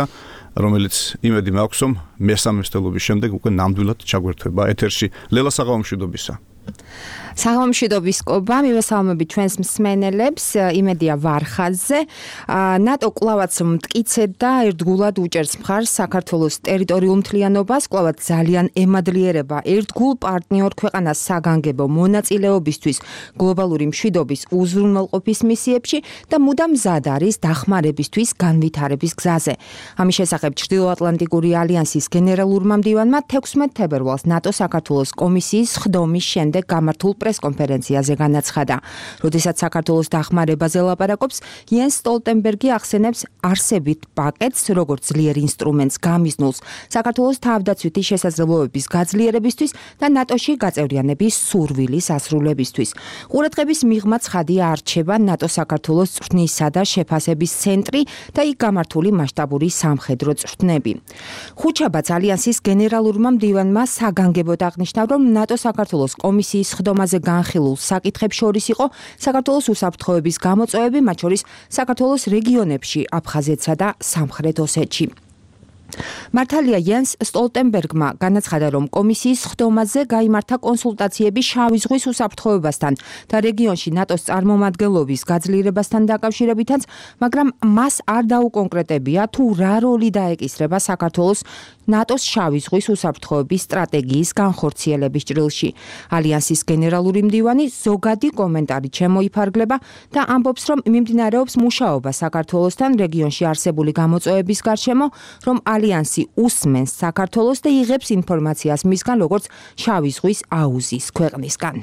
რომელიც იმედი მაქვს, რომ მესამე სტელობის შემდეგ უკვე ნამდვილად ჩაგვერთვება ეთერში. ლელა საღამომშვიდობისა. საღამომშვიდობის ყობა, მივესალმებით ჩვენს მსმენელებს, იმედია ვარხაძე. ნატო კვლავაც მტკიცედ და ერთგულად უჭერს მხარს საქართველოს ტერიტორიულ მთლიანობას, კვლავაც ძალიან ემადლიერება ერთგულ პარტნიორ ქვეყანას საგანგებო მონაწილეობისთვის გლობალური მშვიდობის უზრუნველყოფის მისიებში და მუდამ მზად არის დახმარებისთვის განვითარების გზაზე. ამის შესახებ ჩრდილოატლანტიკური ალიანსის გენერალურმა მდივანმა 16 თებერვალს ნატო საქართველოს კომისიის ხდომის შემდეგ გამართულ პრესკონფერენციაზე განაცხადა. როდესაც საქართველოს დახმარებაზე ლაპარაკობს, იენს სტოლტენბერგი ახსენებს არსებით პაკეტს, როგორც ძლიერ ინსტრუმენტს გამიზნულს საქართველოს თავდაცვითი შესაძლებლობების გაძლიერებისთვის და ნატოში გაწევრიანების სურვილის ასრულებისთვის. ყურადღების მიღმა ცხადია არჩევა ნატო საქართველოს წვრთნისა და შეფასების ცენტრი და იქ გამართული მასშტაბური სამხედრო წვრთნები. ხუჩაბაც ალიანსის გენერალურმა მდივანმა საგანგებოდ აღნიშნა, რომ ნატო საქართველოს კომისიის ხდომაზე განხილულ საკითხებს შორის იყო საქართველოს უსაფრთხოების გამოწვევები, მათ შორის საქართველოს რეგიონებში, აფხაზეთსა და სამხრეთ ოსეთში. მართალია იენს სტოლტენბერგმა განაცხადა, რომ კომისიის ხდომაზე გაიმართა კონსულტაციები შავი ზღვის უსაფრთხოებასთან და რეგიონში ნატოს წარმომადგენლობის გაძლიერებასთან დაკავშირებითაც, მაგრამ მას არ დაუკონკრეტებია თუ რა როლი დაეკისრება საქართველოს ნატოს შავი ზღვის უსაფრთხოების სტრატეგიის განხორციელების ჭრილში. ალიანსის გენერალური მდივანი ზოგადი კომენტარით შემოიფარგლება და ამბობს, რომ მიმდინარეობს მუშაობა საქართველოსთან რეგიონში არსებული გამოწვევების გარშემო, რომ ალიანსი უსმენს საქართველოს და იღებს ინფორმაციას მისგან, როგორც შავი ზღვის აუზის ქვეყნისგან.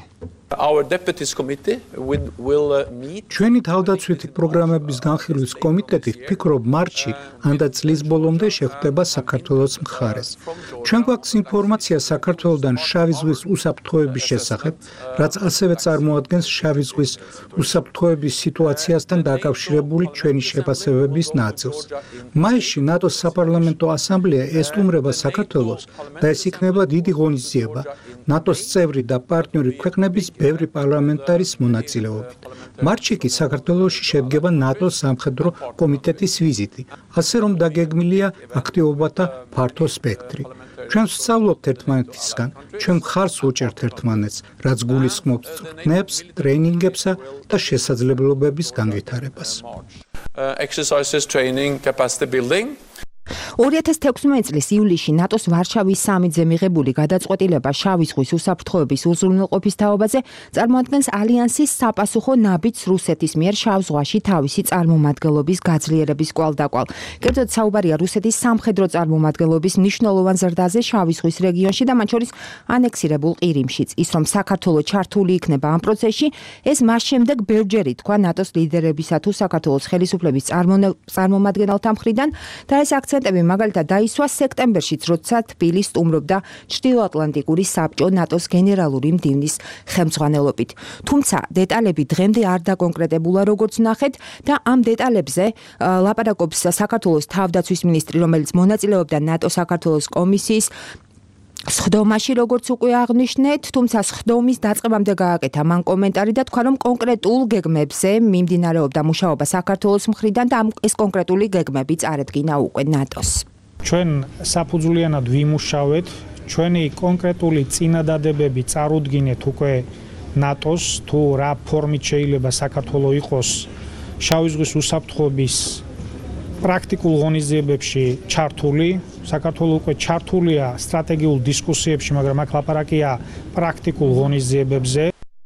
ჩვენი თავდაცვითი პროგრამების განხილვის კომიტეტი ვფიქრობ მარტში ანდა წლის ბოლომდე შეხვდება საქართველოს მხარეს. ჩვენ გვაქვს ინფორმაცია საქართველოსდან შავი ზღვის უსაფრთხოების შესახებ, რაც ასევე წარმოადგენს შავი ზღვის უსაფრთხოების სიტუაციასთან დაკავშირებული ჩვენი შეფასებების ნაწილს. მაისში ნატოს საპარლამენტო ასამბლეა ესტუმრება საქართველოს და ეს იქნება დიდი ღონისძიება ნატოს წევრი და პარტნიორი ქვეყნების ბევრი პარლამენტარის მონაწილეობით. მარტში კი საქართველოში შედგება ნატოს სამხედრო კომიტეტის ვიზიტი, ასე რომ დაგეგმილია აქტივობათა ფართო სპექტრი. ჩვენ ვსწავლობთ ერთმანეთისგან, ჩვენ მხარს ვუჭერთ ერთმანეთს, რაც გულისხმობს წვრთნებს, ტრეინინგებსა და შესაძლებლობების განვითარებას. 2016 წლის ივლისში ნატოს ვარშავის სამიტზე მიღებული გადაწყვეტილება შავი ზღვის უსაფრთხოების უზრუნველყოფის თაობაზე წარმოადგენს ალიანსის საპასუხო ნაბიჯს რუსეთის მიერ შავ ზღვაში თავისი წარმომადგენლობის გაძლიერების კვალდაკვალ. კერძოდ საუბარია რუსეთის სამხედრო წარმომადგენლობის მნიშვნელოვან ზრდაზე შავი ზღვის რეგიონში და მათ შორის ანექსირებულ ყირიმშიც. ის რომ საქართველო ჩართული იქნება ამ პროცესში, ეს მას შემდეგ ბევრჯერ ითქვა ნატოს ლიდერებისა თუ საქართველოს ხელისუფლების წარმომადგენელთა მხრიდან და ეს აქცენტები მაგალითად დაისვა სექტემბერშიც, როცა თბილი სტუმრობდა ჩრდილოატლანტიკური საბჭო ნატოს გენერალური მდივნის ხელმძღვანელობით. თუმცა დეტალები დღემდე არ დაკონკრეტებულა, როგორც ნახეთ და ამ დეტალებზე ლაპარაკობს საქართველოს თავდაცვის მინისტრი, რომელიც მონაწილეობდა ნატო საქართველოს კომისიის სხდომაში, როგორც უკვე აღნიშნეთ, თუმცა სხდომის დაწყებამდე გააკეთა მან კომენტარი და თქვა, რომ კონკრეტულ გეგმებზე მიმდინარეობდა მუშაობა საქართველოს მხრიდან და ეს კონკრეტული გეგმები წარედგინა უკვე ნატოს. ჩვენ საფუძვლიანად ვიმუშავეთ, ჩვენი კონკრეტული წინადადებები წარუდგინეთ უკვე ნატოს, თუ რა ფორმით შეიძლება საქართველო იყოს შავი ზღვის უსაფრთხოების პრაქტიკულ ღონისძიებებში ჩართული. საქართველო უკვე ჩართულია სტრატეგიულ დისკუსიებში, მაგრამ აქ ლაპარაკია პრაქტიკულ ღონისძიებებზე.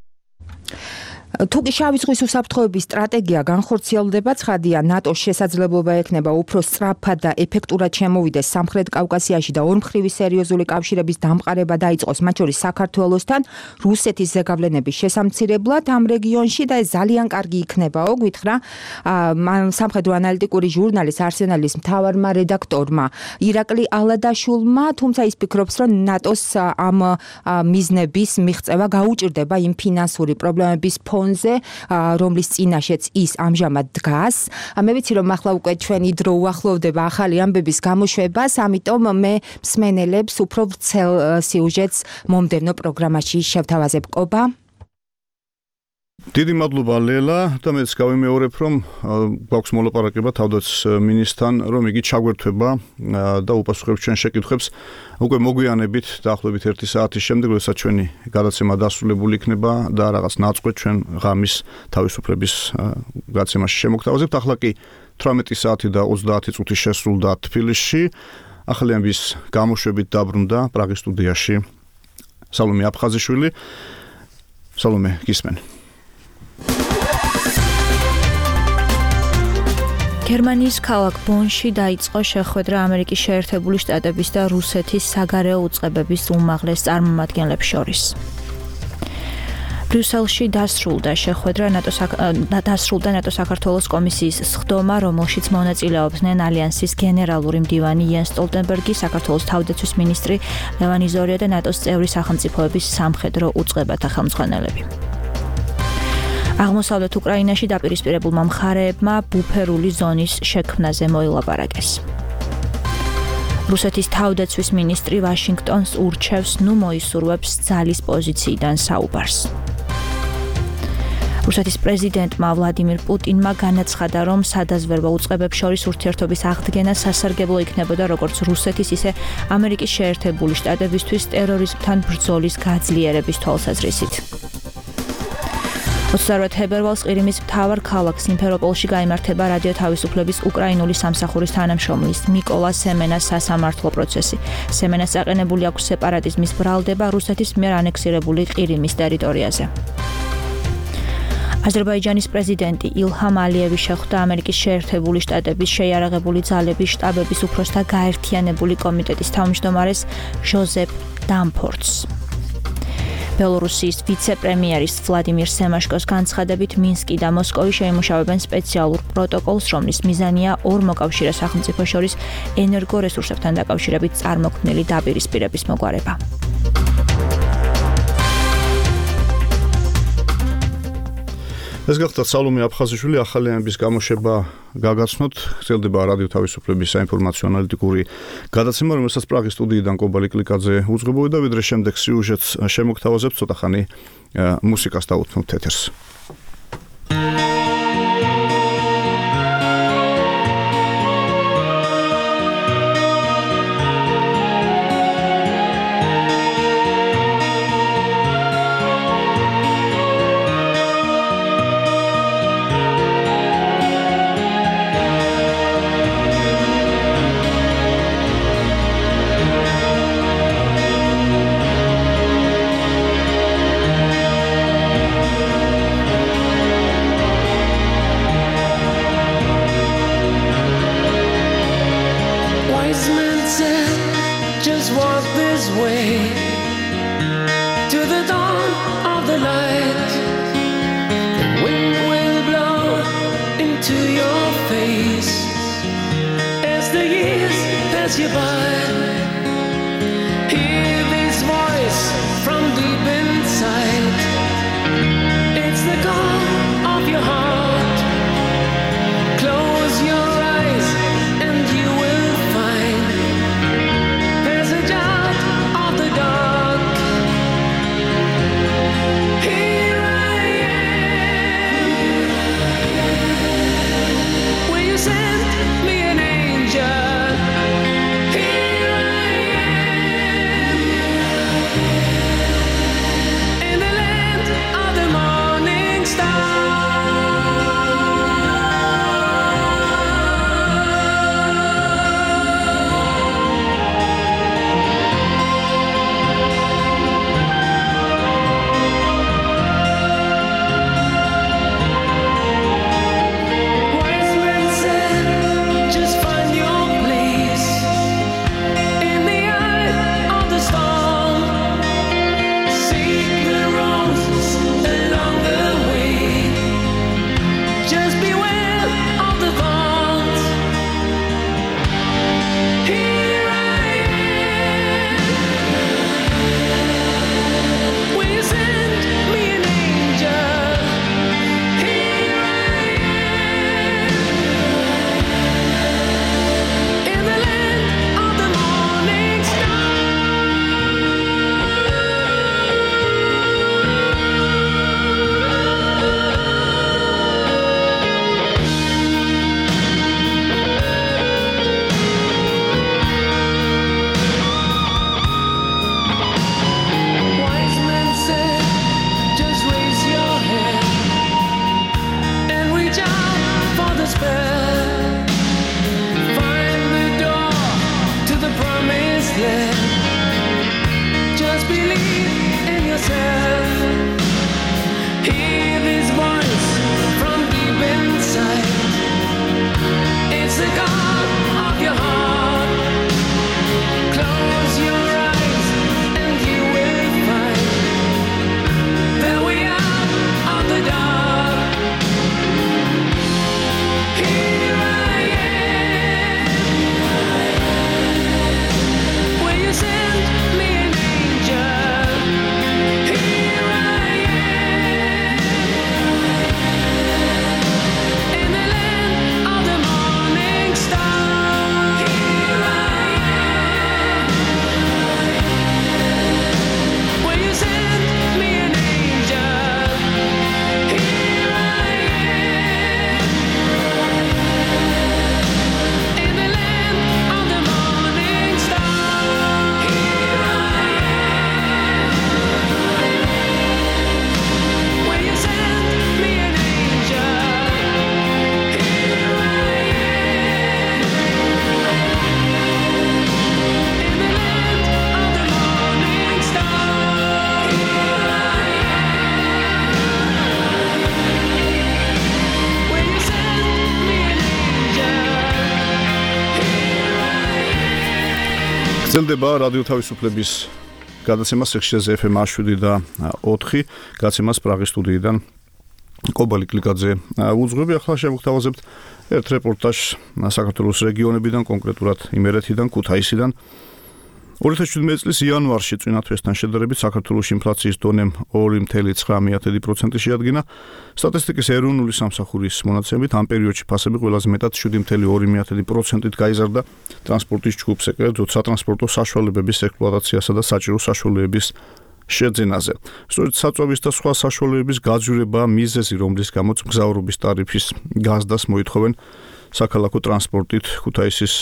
თუ კი შავი ზღვის უსაფრთხოების სტრატეგია განხორციელდება, ცხადია, ნატოს შესაძლებლობა ექნება უფრო სწრაფად და ეფექტურად შემოვიდეს სამხრეთ კავკასიაში და ორმხრივი სერიოზული კავშირების დამყარება დაიწყოს, მათ შორის საქართველოსთან, რუსეთის ზეგავლენების შესამცირებლად ამ რეგიონში და ეს ძალიან კარგი იქნებაო, გითხრა სამხედრო ანალიტიკური ჟურნალის არსენალის მთავარმა რედაქტორმა ირაკლი ალადაშვილმა, თუმცა ის ფიქრობს, რომ ნატოს ამ მიზნების მიღწევა გაუჭირდება იმ ფინანსური პრობლემების ფონზე, რომლის წინაშეც ის ამჟამად დგას. მე ვიცი, რომ ახლა უკვე ჩვენი დრო უახლოვდება ახალი ამბების გამოშვებას, ამიტომ მე მსმენელებს უფრო ვრცელ სიუჟეტს მომდევნო პროგრამაში შევთავაზებ. ყობა. დიდი მადლობა ლელა და მეც გავიმეორებ რომ გვაქვს მოლაპარაკება თავდაცვის მინისტრთან რომ იგი ჩაგვერთვება და უპასუხებს ჩვენ შეკითხვებს უკვე მოგვიანებით დაახლოებით 1 საათის შემდეგ როდესაც ჩვენი გადაცემა დასრულებული იქნება და რაღაც ნაწყვეტ ჩვენ ღამის თავისუფლების გაცემაში შემოგთავაზებთ ახლა კი 18 საათი და 30 წუთი შესრულდა თბილისში ახალი ამბის გამოშვებით დაბრუნდა პრაღის სტუდიაში სალომე აფხაზიშვილი სალომე გისმენ გერმანიის ქალაქ ბონში დაიწყო შეხვედრა ამერიკის შეერთებული შტატების და რუსეთის საგარეო უწყებების უმაღლეს წარმომადგენლებს შორის. ბრიუსელში დასრულდა შეხვედრა ნატო საქართველოს კომისიის სხდომა, რომელშიც მონაწილეობდნენ ალიანსის გენერალური მდივანი იენს სტოლტენბერგი, საქართველოს თავდაცვის მინისტრი ლევან იზორია და ნატოს წევრი სახელმწიფოების სამხედრო უწყებათა ხელმძღვანელები. აღმოსავლეთ უკრაინაში დაპირისპირებულმა მხარეებმა ბუფერული ზონის შექმნაზე მოილაპარაკეს. რუსეთის თავდაცვის მინისტრი ვაშინგტონს ურჩევს ნუ მოისურვებს ძალის პოზიციიდან საუბარს. რუსეთის პრეზიდენტმა ვლადიმირ პუტინმა განაცხადა, რომ სადაზვერვო უწყებებს შორის ურთიერთობის აღდგენა სასარგებლო იქნებოდა როგორც რუსეთის, ისე ამერიკის შეერთებული შტატებისთვის ტერორიზმთან ბრძოლის გაძლიერების თვალსაზრისით. 28 თებერვალს ყირიმის მთავარ ქალაქ სიმფეროპოლში გაიმართება რადიო თავისუფლების უკრაინული სამსახურის თანამშრომლის მიკოლა სემენას სასამართლო პროცესი. სემენას აყენებული აქვს სეპარატიზმის ბრალდება რუსეთის მიერ ანექსირებული ყირიმის ტერიტორიაზე. აზერბაიჯანის პრეზიდენტი ილჰამ ალიევი შეხვდა ამერიკის შეერთებული შტატების შეიარაღებული ძალების შტაბების უფროსთა გაერთიანებული კომიტეტის თავმჯდომარეს ჟოზეფ დამფორდს. ბელორუსიის ვიცე-პრემიერის ვლადიმირ სემაშკოს განცხადებით მინსკი და მოსკოვი შეიმუშავებენ სპეციალურ პროტოკოლს, რომლის მიზანია ორ მოკავშირე სახელმწიფოს შორის ენერგორესურსებთან დაკავშირებით წარმოქმნილი დაპირისპირების მოგვარება. ეს გახდა სალომე აფხაზიშვილი ახალი ამბის გამოშვება გაგაცნოთ გრძელდება რადიო თავისუფლების საინფორმაციო ანალიტიკური გადაცემა რომელსაც პრაღის სტუდიიდან კობალი კლიკაძე უძღვებოდა ვიდრე შემდეგ სიუჟეტს შემოგთავაზებთ ცოტა ხანი მუსიკას დავუთმობთ ეთერს Will you send me an angel? Here I გრძელდება რადიო თავისუფლების გადაცემა სექციაზე FM 7 და 4 გადაცემას პრაღის სტუდიიდან კობალი კლიკაძე უძღვები. ახლა შევგვთავაზებთ ერთ რეპორტაჟს საქართველოს რეგიონებიდან, კონკრეტულად იმერეთიდან, ქუთაისიდან. 2017 წლის იანვარში წინა თვესთან შედარებით საქართველოს ინფლაციის დონემ 2.9% შეადგინა. სტატისტიკის ეროვნული სამსახურის მონაცემებით ამ პერიოდში ფასები ყველაზე მეტად 7.2%-ით გაიზარდა ტრანსპორტის ჯგუფს, ეკრებოდ სატრანსპორტო საშუალებების ექსპლუატაციასა და საჭირო საშუალებების შეძენაზე. სწორედ საწვავის და სხვა საშუალებების გაძვირება მიზეზი, რომლის გამოც მგზავრობის ტარიფის გაზდას მოითხოვენ საქალაქო ტრანსპორტით ქუთაისის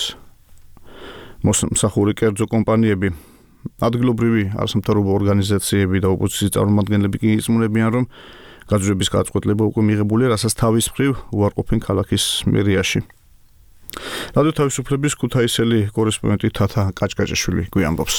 მოსამსახური კერძო კომპანიები. ადგილობრივი არასამთავრობო ორგანიზაციები და ოპოზიციის წარმომადგენლები კი იწმუნებიან, რომ გაძვირების გაწყვეტილება უკვე მიღებულია, რასაც თავის მხრივ უარყოფენ ქალაქის მერიაში. რადიო თავისუფლების ქუთაისელი კორესპონდენტი თათა კაჭკაჭაშვილი გვიამბობს.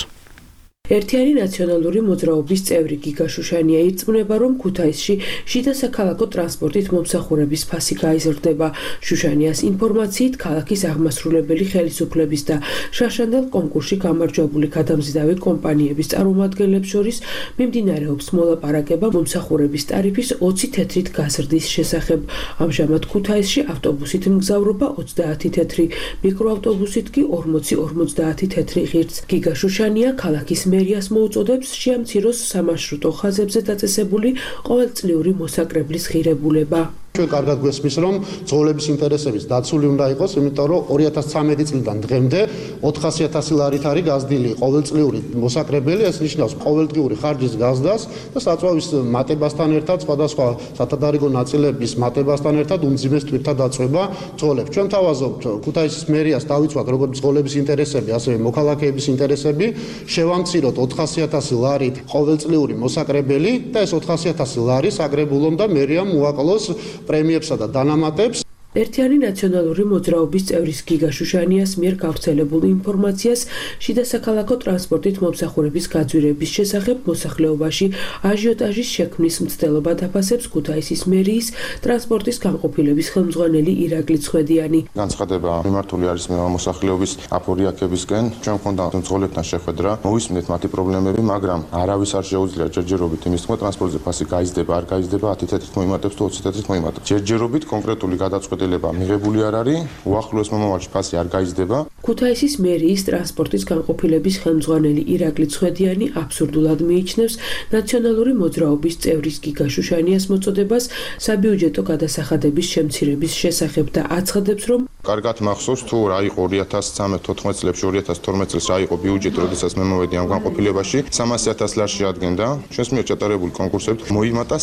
ერთიანი ნაციონალური მოძრაობის წევრი გიგა შუშანია ირწმუნება, რომ ქუთაისში შიდა საქალაქო ტრანსპორტით მომსახურების ფასი გაიზრდება. შუშანიას ინფორმაციით, ქალაქის აღმასრულებელი ხელისუფლების და შაშანდელ კონკურსში გამარჯვებული გადამზიდავი კომპანიების წარმომადგენლებს შორის მიმდინარეობს მოლაპარაკება მომსახურების ტარიფის 20 თეთრით გაზრდის შესახებ. ამჟამად ქუთაისში ავტობუსით მგზავრობა 30 თეთრი, მიკროავტობუსით კი 40-50 თეთრი ღირს. გიგა შუშანია ქალაქის მერიას მოუწოდებს შეამციროს სამარშრუტო ხაზებზე დაწესებული ყოველწლიური მოსაკრებლის ღირებულება. ჩვენ კარგად გვესმის, რომ ძღოლების ინტერესების დაცული უნდა იყოს, იმიტომ რომ 2013 წლიდან დღემდე 400.000 ლარით არის გაზრდილი ყოველწლიური მოსაკრებელი, ეს ნიშნავს ყოველდღიური ხარჯის გაზრდას და საწვავის მატებასთან ერთად სხვადასხვა სათადარიგო ნაწილების მატებასთან ერთად უმძიმეს თვირთა დაწვება ძღოლებს. ჩვენ თავაზობთ ქუთაისის მერიას დავიცვათ როგორც ძღოლების ინტერესები, ასევე მოქალაქეების ინტერესები, შევამციროთ 400.000 ლარით ყოველწლიური მოსაკრებელი და ეს 400.000 ლარი საგრებულომ და მერიამ უაკლოს პრემიებსა და დანამატებს. ერთიანი ნაციონალური მოძრაობის წევრის გიგა შუშანიას მიერ გავრცელებულ ინფორმაციას შიდა საქალაქო ტრანსპორტით მომსახურების გაძვირების შესახებ მოსახლეობაში აჟიოტაჟის შექმნის მცდელობა დაფასებს ქუთაისის მერიის ტრანსპორტის განყოფილების ხელმძღვანელი ირაკლი ცხედიანი. განცხადება მიმართული არის მოსახლეობის აპორიაკებისკენ. ჩვენ მქონდა მძღოლებთან შეხვედრა, მოვისმინეთ მათი პრობლემები, მაგრამ არავის არ შეუძლია ჯერჯერობით იმის თქმა, ტრანსპორტზე ფასი გაიზრდება, არ გაიზრდება, 10 თეთრით მოიმატებს თუ 20 თეთრით მოიმატებს. ჯერჯერობით კონკრეტული გადაწყვეტილება მიღებული არ არის, უახლოეს მომავალში ფასი არ გაიზრდება. ქუთაისის მერიის ტრანსპორტის განყოფილების ხელმძღვანელი ირაკლი ცხედიანი აბსურდულად მიიჩნევს ნაციონალური მოძრაობის წევრის გიგა შუშანიას მოწოდებას საბიუჯეტო გადასახადების შემცირების შესახებ და აცხადებს, რომ კარგად მახსოვს თუ რა იყო 2013-14 წლებში, 2012 წელს რა იყო ბიუჯეტი, როდესაც მე მოვედი ამ განყოფილებაში, 300.000 ლარი შეადგენდა. ჩვენს მიერ ჩატარებული კონკურსებით მოიმატა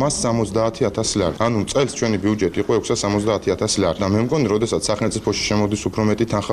370.000 ლარი. ანუ წელს ჩვენი ბიუჯეტი იყო 670.000 ლარი. და მე მგონი, როდესაც სახელმწიფოში შემოდის უფრო მეტი თანხა, ვიდრე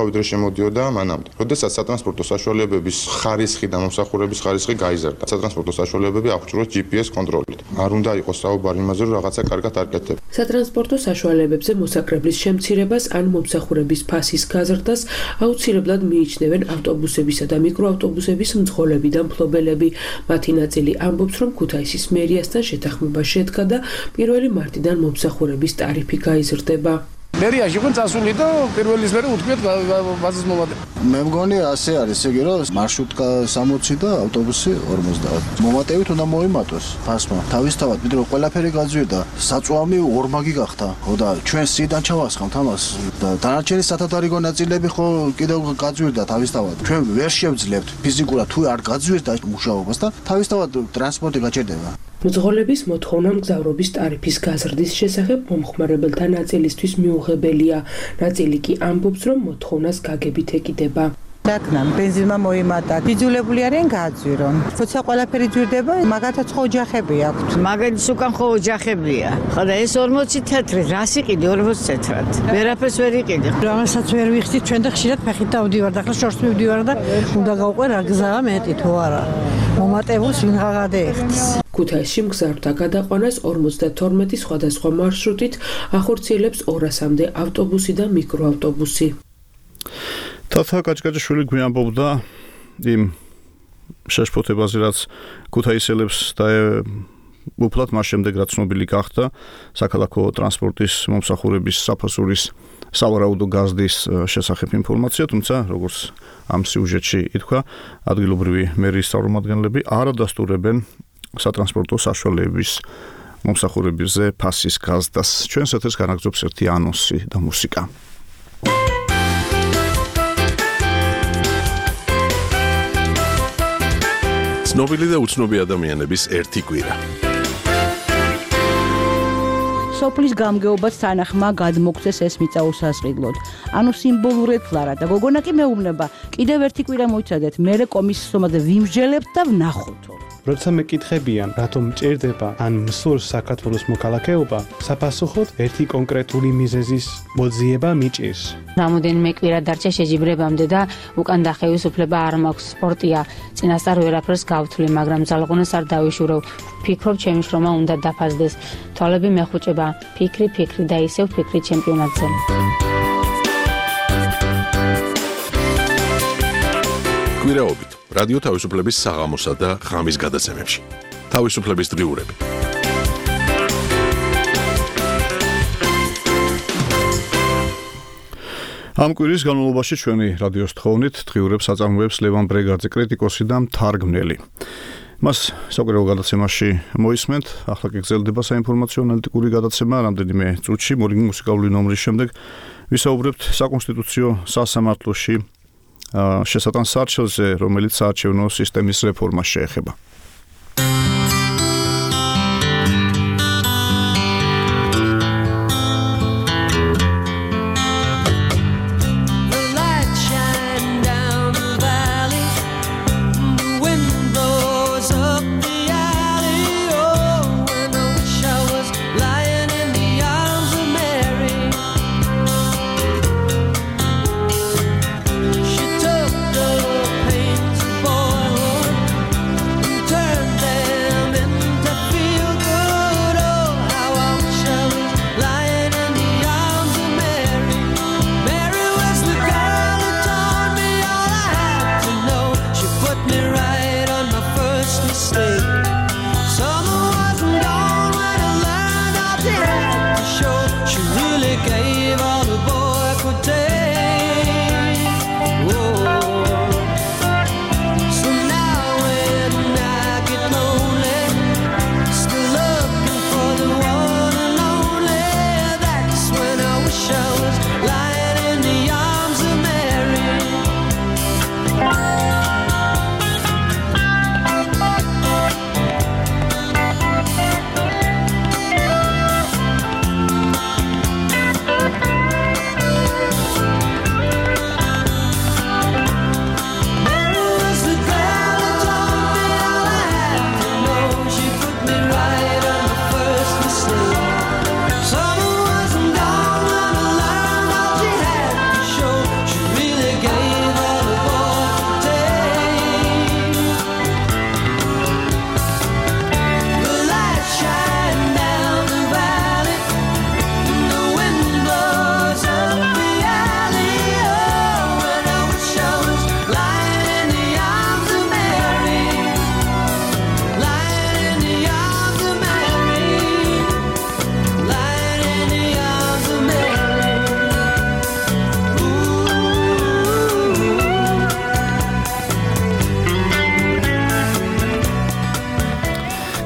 შემოდიოდა მანამდე. როდესაც სატრანსპორტო საშუალებების ხარისხი და მომსახურების ხარისხი გაიზარდა, სატრანსპორტო საშუალებები აღჭურვეს GPS კონტროლით. არ უნდა იყოს საუბარი იმაზე, რომ რაღაცა კარგად არ კეთდება. სატრანსპორტო საშუალებებზე მოსაkrებლის შემცირებას ან მომსახურების ფასის გაზრდას აუცილებლად მიიჩნევენ ავტობუსებისა და მიკროავტობუსების მძღოლები და მფლობელები. მათი ნაწილი ამბობს, რომ ქუთაისის მერიასთან შეთანხმება შედგა და 1 მარტიდან მომსახურების ტარიფი გაიზრდება. მერიაში იყო წასული და პირველის მერე უთქვიათ ბაზის მომატება. მე მგონი ასე არის, ეგ რომ მარშრუტკა 60 და ავტობუსი 50. მომატებით უნდა მოიმატოს ფასმა. თავისთავად, ვიდრე ყველაფერი გაძვირდა, საწვავი ორმაგი გახდა. და ჩვენ სიდან ჩავასხამთ ამას და დანარჩენი სათადარიგო ნაწილები ხო კიდევ გაძვირდა თავისთავად. ჩვენ ვერ შევძლებთ ფიზიკურად თუ არ გაძვირდა მუშაობას და თავისთავად ტრანსპორტი გაჭირდება. მძღოლების მოთხოვნა მგზავრობის ტარიფის გაზრდის შესახებ მომხმარებელთა ნაწილისთვის მიუღებელია. ნაწილი კი ამბობს, რომ მოთხოვნას გაგებით ეკიდება. დაკნან ბენზინმა მოიმატა. იძულებული არიან გააძვირონ. თუმცა ყველაფერი ძვირდება, მაგათაც ხო ოჯახები აქვთ. მაგათაც უკან ხო ოჯახებია. ხოდა ეს 40 თეთრი, რას იყიდი 40 თეთრად? ვერაფერს ვერ იყიდი. რომელსაც ვერ ვიხდით ჩვენ და ხშირად ფეხით დავდივარ და ახლა შორს მივდივარ და უნდა გავყვე რა გზაა მეტი თუ არა. მომატებულს ვინღა გადაეხდის. ქუთაისში მგზავრთა გადაყვანას 52 სხვადასხვა მარშრუტით ახორციელებს 200-მდე ავტობუსი და მიკროავტობუსი. თათა კაჭკაჭაშვილი გვიამბობდა იმ შეშფოთებაზე, რაც ქუთაისელებს და უფლად მას შემდეგ რაც ცნობილი გახდა საქალაქო ტრანსპორტის მომსახურების საფასურის სავარაუდო გაზრდის შესახებ ინფორმაცია, თუმცა როგორც ამ სიუჟეტში ითქვა, ადგილობრივი მერიის წარმომადგენლები არ ადასტურებენ სატრანსპორტო საშუალებების მომსახურებებზე ფასის გაზრდას. ჩვენს ეთერს განაგრძობს ერთი ანონსი და მუსიკა. ცნობილი და უცნობი ადამიანების ერთი კვირა. სოფლის გამგეობას თანახმა გადმოგცეს ეს მიწა უსასყიდლოდ. ანუ სიმბოლურად ფლარა და გოგონა კი მეუბნება, კიდევ ერთი კვირა მოიცადეთ, მერე კომისიის სომაზე ვიმსჯელებთ და ვნახოთ. როცა მეკითხებიან, რატომ მჭირდება ან მსურს საქართველოს მოქალაქეობა, საფასუხოდ ერთი კონკრეტული მიზეზის მოძიება მიჭირს. რამოდენიმე კვირა დარჩა შეჯიბრებამდე და უკან დახევის უფლება არ მაქვს. სპორტია, წინასწარ ვერაფერს გავთვლი, მაგრამ ძალღონას არ დავიშურევ. ფიქრობ, ჩემი შრომა უნდა დაფასდეს. თვალები მეხუჭება, ფიქრი და ისევ ფიქრი ჩემპიონატზე. კვირაობით რადიო თავისუფლების საღამოსა და ღამის გადაცემებში. თავისუფლების დღიურები. ამ კვირის განმავლობაში ჩვენი რადიოს თხოვნით დღიურებს აწარმოებს ლევან ბრეგაძე, კრიტიკოსი და მთარგმნელი. მას საკვირაო გადაცემაში მოისმენთ, ახლა კი გრძელდება საინფორმაციო ანალიტიკური გადაცემა, რამდენიმე წუთში მუსიკალური ნომრის შემდეგ ვისაუბრებთ საკონსტიტუციო სასამართლოში შესატან სარჩელზე, რომელიც საარჩევნო სისტემის რეფორმას შეეხება. Turn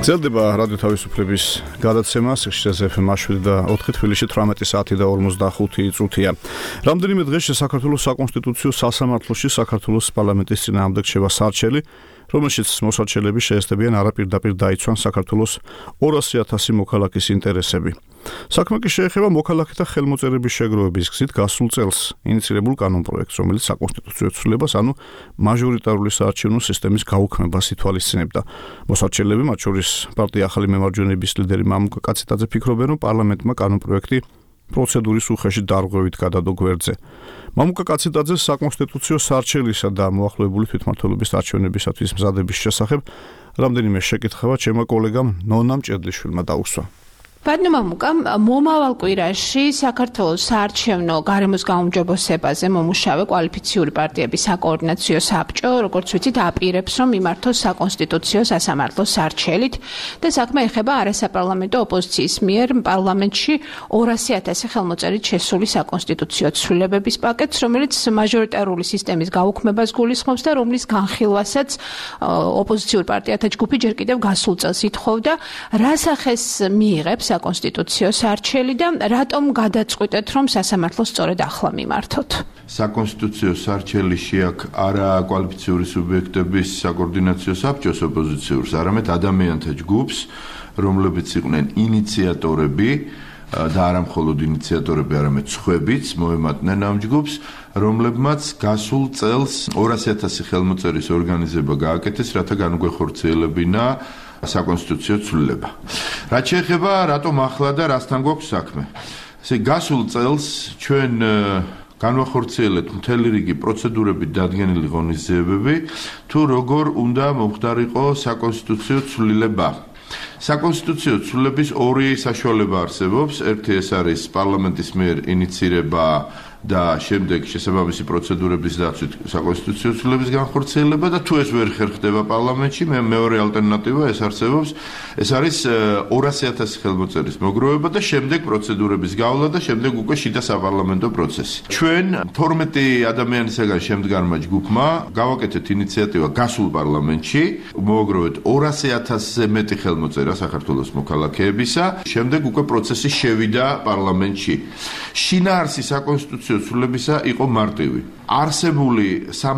გრძელდება რადიო თავისუფლების გადაცემა სიხშირეზე FM-ში და 4 თბილისში 18 საათი და 45 წუთია. რამდენიმე დღეში საქართველოს საკონსტიტუციო სასამართლოში საქართველოს პარლამენტის წინააღმდეგ შევა სარჩელი, რომელშიც მოსარჩელები შეესწებიან არაპირდაპირ დაიცვან საქართველოს 200,000 მოქალაქის ინტერესები. საქმე კი შეეხება მოქალაქეთა ხელმოწერების შეგროვების გზით გასულ წელს ინიცირებულ კანონპროექტს, რომელიც საკონსტიტუციო ცვლილებას, ანუ მაჟორიტარული საარჩევნო სისტემის გაუქმებას ითვალისწინებდა. მოსარჩელები, მათ შორის პარტია ახალი მემარჯვენეების ლიდერი მამუკა კაციტაძე ფიქრობენ, რომ პარლამენტმა კანონპროექტი პროცედურის უხეში დარღვევით გადადო გვერდზე. მამუკა კაციტაძეს საკონსტიტუციო სარჩელისა და მოახლოებული თვითმმართველობის არჩევნებისათვის მზადების შესახებ რამდენიმე შეკითხება ჩემმა კოლეგამ ნონა მჭედლიშვილმა დაუსვა. ბატონო მამუკა, მომავალ კვირაში საქართველოს საარჩევნო გარემოს გაუმჯობესებაზე მომუშავე კვალიფიციური პარტიების საკოორდინაციო საბჭო, როგორც ვიცით, აპირებს, რომ მიმართოს საკონსტიტუციო სასამართლოს სარჩელით და საქმე ეხება არასაპარლამენტო ოპოზიციის მიერ პარლამენტში 200,000 ხელმოწერით შესული საკონსტიტუციო ცვლილებების პაკეტს, რომელიც მაჟორიტარული სისტემის გაუქმებას გულისხმობს და რომლის განხილვასაც ოპოზიციური პარტიათა ჯგუფი ჯერ კიდევ გასულ წელს ითხოვდა. რა სახეს მიიღებს საკონსტიტუციო სარჩელი და რატომ გადაწყვიტეთ, რომ სასამართლო სწორედ ახლა მიმართოთ? საკონსტიტუციო სარჩელი შეაქვს არა კვალიფიციური სუბიექტების საკოორდინაციო საბჭოს ოპოზიციურს, არამედ ადამიანთა ჯგუფს, რომლებიც იყვნენ ინიციატორები და არა მხოლოდ ინიციატორები, არამედ სხვებიც მოემატნენ ამ ჯგუფს, რომლებმაც გასულ წელს 200,000 ხელმოწერის ორგანიზება გააკეთეს, რათა განუგვეხორციელებინა საკონსტიტუციო ცვლილება. რაც შეეხება რატომ ახლა და რასთან გვაქვს საქმე. ესე გასულ წელს ჩვენ განვახორციელებთ მთელი რიგი პროცედურებით დადგენილი ღონისძიებები, თუ როგორ უნდა მომხდარიყო საკონსტიტუციო ცვლილება. საკონსტიტუციო ცვლილების ორი საშუალება არსებობს. ერთი ეს არის პარლამენტის მიერ ინიცირება და შემდეგ შესაბამისი პროცედურების დაცვით საკონსტიტუციო ცვლილების განხორციელება და თუ ეს ვერ ხერხდება პარლამენტში, მეორე ალტერნატივა ეს არსებობს, ეს არის 200,000 ხელმოწერის მოგროვება და შემდეგ პროცედურების გავლა და შემდეგ უკვე შიდა საპარლამენტო პროცესი. ჩვენ 12 ადამიანისაგან შემდგარმა ჯგუფმა გავაკეთეთ ინიციატივა გასულ პარლამენტში, მოვაგროვეთ 200,000-ზე მეტი ხელმოწერა საქართველოს მოქალაქეებისა, შემდეგ უკვე პროცესი შევიდა პარლამენტში. შინაარსი საკონსტიტუციო ცვლილებისა იყო მარტივი. არსებული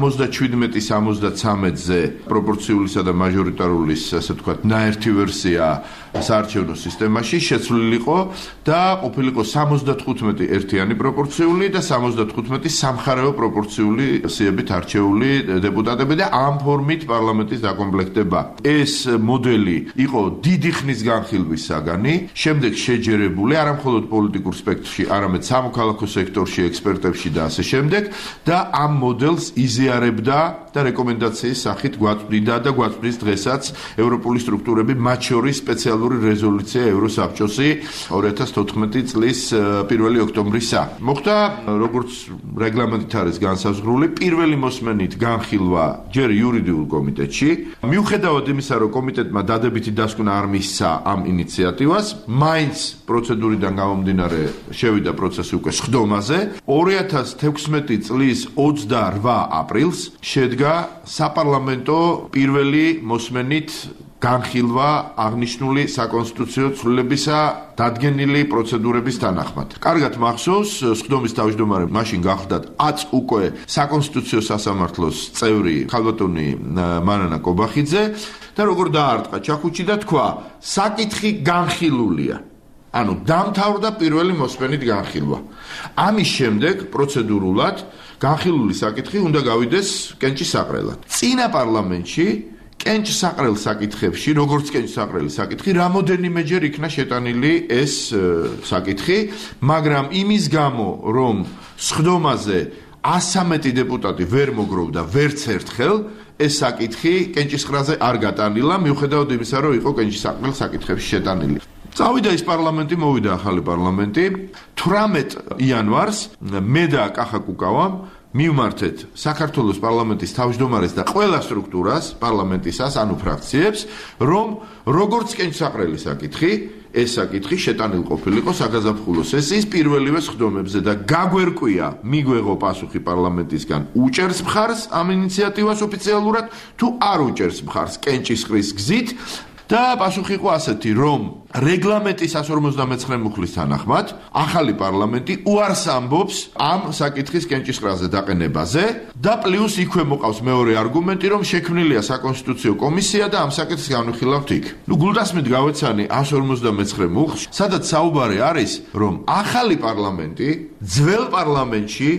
77-73-ზე პროპორციულისა და მაჟორიტარულის, ასე ვთქვათ, ნაერთი ვერსია საარჩევნო სისტემაში შეცვლილიყო და ყოფილიყო 75 ერთიანი პროპორციული და 75 სამხარეო პროპორციული სიებით არჩეული დეპუტატები და ამ ფორმით პარლამენტის დაკომპლექტება. ეს მოდელი იყო დიდი ხნის განხილვის საგანი, შემდეგ შეჯერებული არა მხოლოდ პოლიტიკურ სპექტრში, არამედ სამოქალაქო სექტორში, ექსპერტებში და ასე შემდეგ და ამ მოდელს იზიარებდა და რეკომენდაციის სახით გვაწვდიდა და გვაწვდის დღესაც ევროპული სტრუქტურები, მათ შორის სპეციალური რეზოლუცია ევროსაბჭოსი 2014 წლის 1 ოქტომბრისა. მოხდა, როგორც რეგლამენტით არის განსაზღვრული, პირველი მოსმენით განხილვა ჯერ იურიდიულ კომიტეტში. მიუხედავად იმისა, რომ კომიტეტმა დადებითი დასკვნა არ მისცა ამ ინიციატივას, მაინც პროცედურიდან გამომდინარე შევიდა პროცესი უკვე სხდომაზე. 2016 წლის 28 აპრილს შედგა საპარლამენტო პირველი მოსმენით განხილვა აღნიშნული საკონსტიტუციო ცვლილებისა დადგენილი პროცედურების თანახმად. კარგად მახსოვს, სხდომის თავმჯდომარე მაშინ გახდათ 10 უკვე საკონსტიტუციო სასამართლოს წევრი ხალბატონი მანანა კობახიძე და როგორ დაარტყა ჩახუჩი და თქვა, საკითხი განხილულია. ანუ დამთავრდა პირველი მოსმენით განხილვა. ამის შემდეგ პროცედურულად განხილული საკითხი უნდა გავიდეს კენჭისაყრელად. წინა პარლამენტში კენჭისაყრელ საკითხებში, როგორც კენჭისაყრელი საკითხი, რამოდენიმეჯერ იქნა შეტანილი ეს საკითხი, მაგრამ იმის გამო, რომ სხდომაზე 113 დეპუტატი ვერ მოგროვდა ვერც ერთხელ, ეს საკითხი კენჭისყრაზე არ გატანილა, მიუხედავად იმისა, რომ იყო კენჭისაყრელ საკითხებში შეტანილი. წავიდა ის პარლამენტი, მოვიდა ახალი პარლამენტი. 18 იანვარს მე და კახა კუკავამ მივმართეთ საქართველოს პარლამენტის თავმჯდომარეს და ყველა სტრუქტურას პარლამენტისას, ანუ ფრაქციებს, რომ როგორც კენჭისაყრელი საკითხი, ეს საკითხი შეტანილ ყოფილიყო საგაზაფხულო სესიის პირველივე სხდომებზე და გაგვერკვია მიგვეღო პასუხი პარლამენტისგან უჭერს მხარს ამ ინიციატივას ოფიციალურად თუ არ უჭერს მხარს კენჭისყრის გზით და პასუხი იყო ასეთი, რომ რეგლამენტის 159 მუხლის თანახმად ახალი პარლამენტი უარს ამბობს ამ საკითხის კენჭისყრაზე დაყენებაზე და პლუს იქვე მოყავს მეორე არგუმენტი, რომ შექმნილია საკონსტიტუციო კომისია და ამ საკითხს განვიხილავთ იქ. გულდასმით გავეცანი 159 მუხლში, სადაც საუბარი არის, რომ ახალი პარლამენტი ძველ პარლამენტში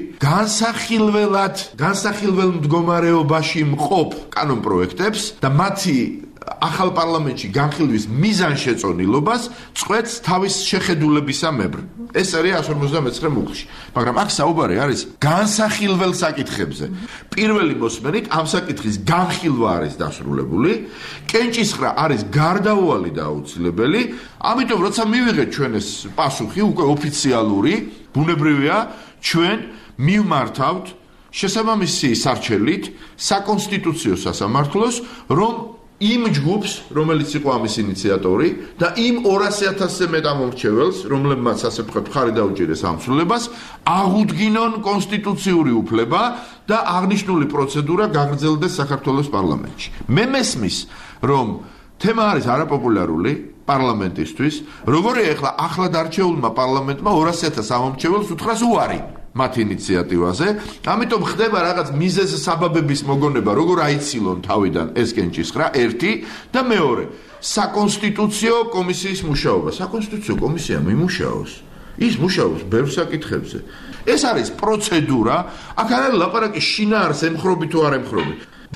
განსახილველ მდგომარეობაში მყოფ კანონპროექტებს და მათი ახალ პარლამენტში განხილვის მიზანშეწონილობას წყვეტს თავის შეხედულებისამებრ. ეს არის 159 მუხლში. მაგრამ აქ საუბარი არის განსახილველ საკითხებზე. პირველი მოსმენით ამ საკითხის განხილვა არის დასრულებული, კენჭისყრა არის გარდაუვალი და აუცილებელი, ამიტომ როცა მივიღეთ ჩვენ ეს პასუხი უკვე ოფიციალური, ბუნებრივია ჩვენ მივმართავთ შესაბამისი სარჩელით საკონსტიტუციო სასამართლოს, რომ იმ ჯგუფს, რომელიც იყო ამის ინიციატორი და იმ 200,000-ზე მეტ ამომრჩეველს, რომლებმაც ასე ვთქვათ, მხარი დაუჭირეს ამ ცვლილებას, აღუდგინონ კონსტიტუციური უფლება და აღნიშნული პროცედურა გაგრძელდეს საქართველოს პარლამენტში. მე მესმის, რომ თემა არის არაპოპულარული პარლამენტისთვის, როგორია ახლად არჩეულმა პარლამენტმა 200,000 ამომრჩეველს უთხრას უარი მათ ინიციატივაზე, ამიტომ ხდება რაღაც მიზეზ საბაბების მოგონება, როგორ აიცილონ თავიდან ეს კენჭისყრა, ერთი და მეორე, საკონსტიტუციო კომისიის მუშაობა. საკონსტიტუციო კომისია მიმუშაოს. ის მუშაობს ბევრ საკითხებზე. ეს არის პროცედურა, აქ არ არის ლაპარაკი შინაარს ემხრობი თუ არ ემხრობი.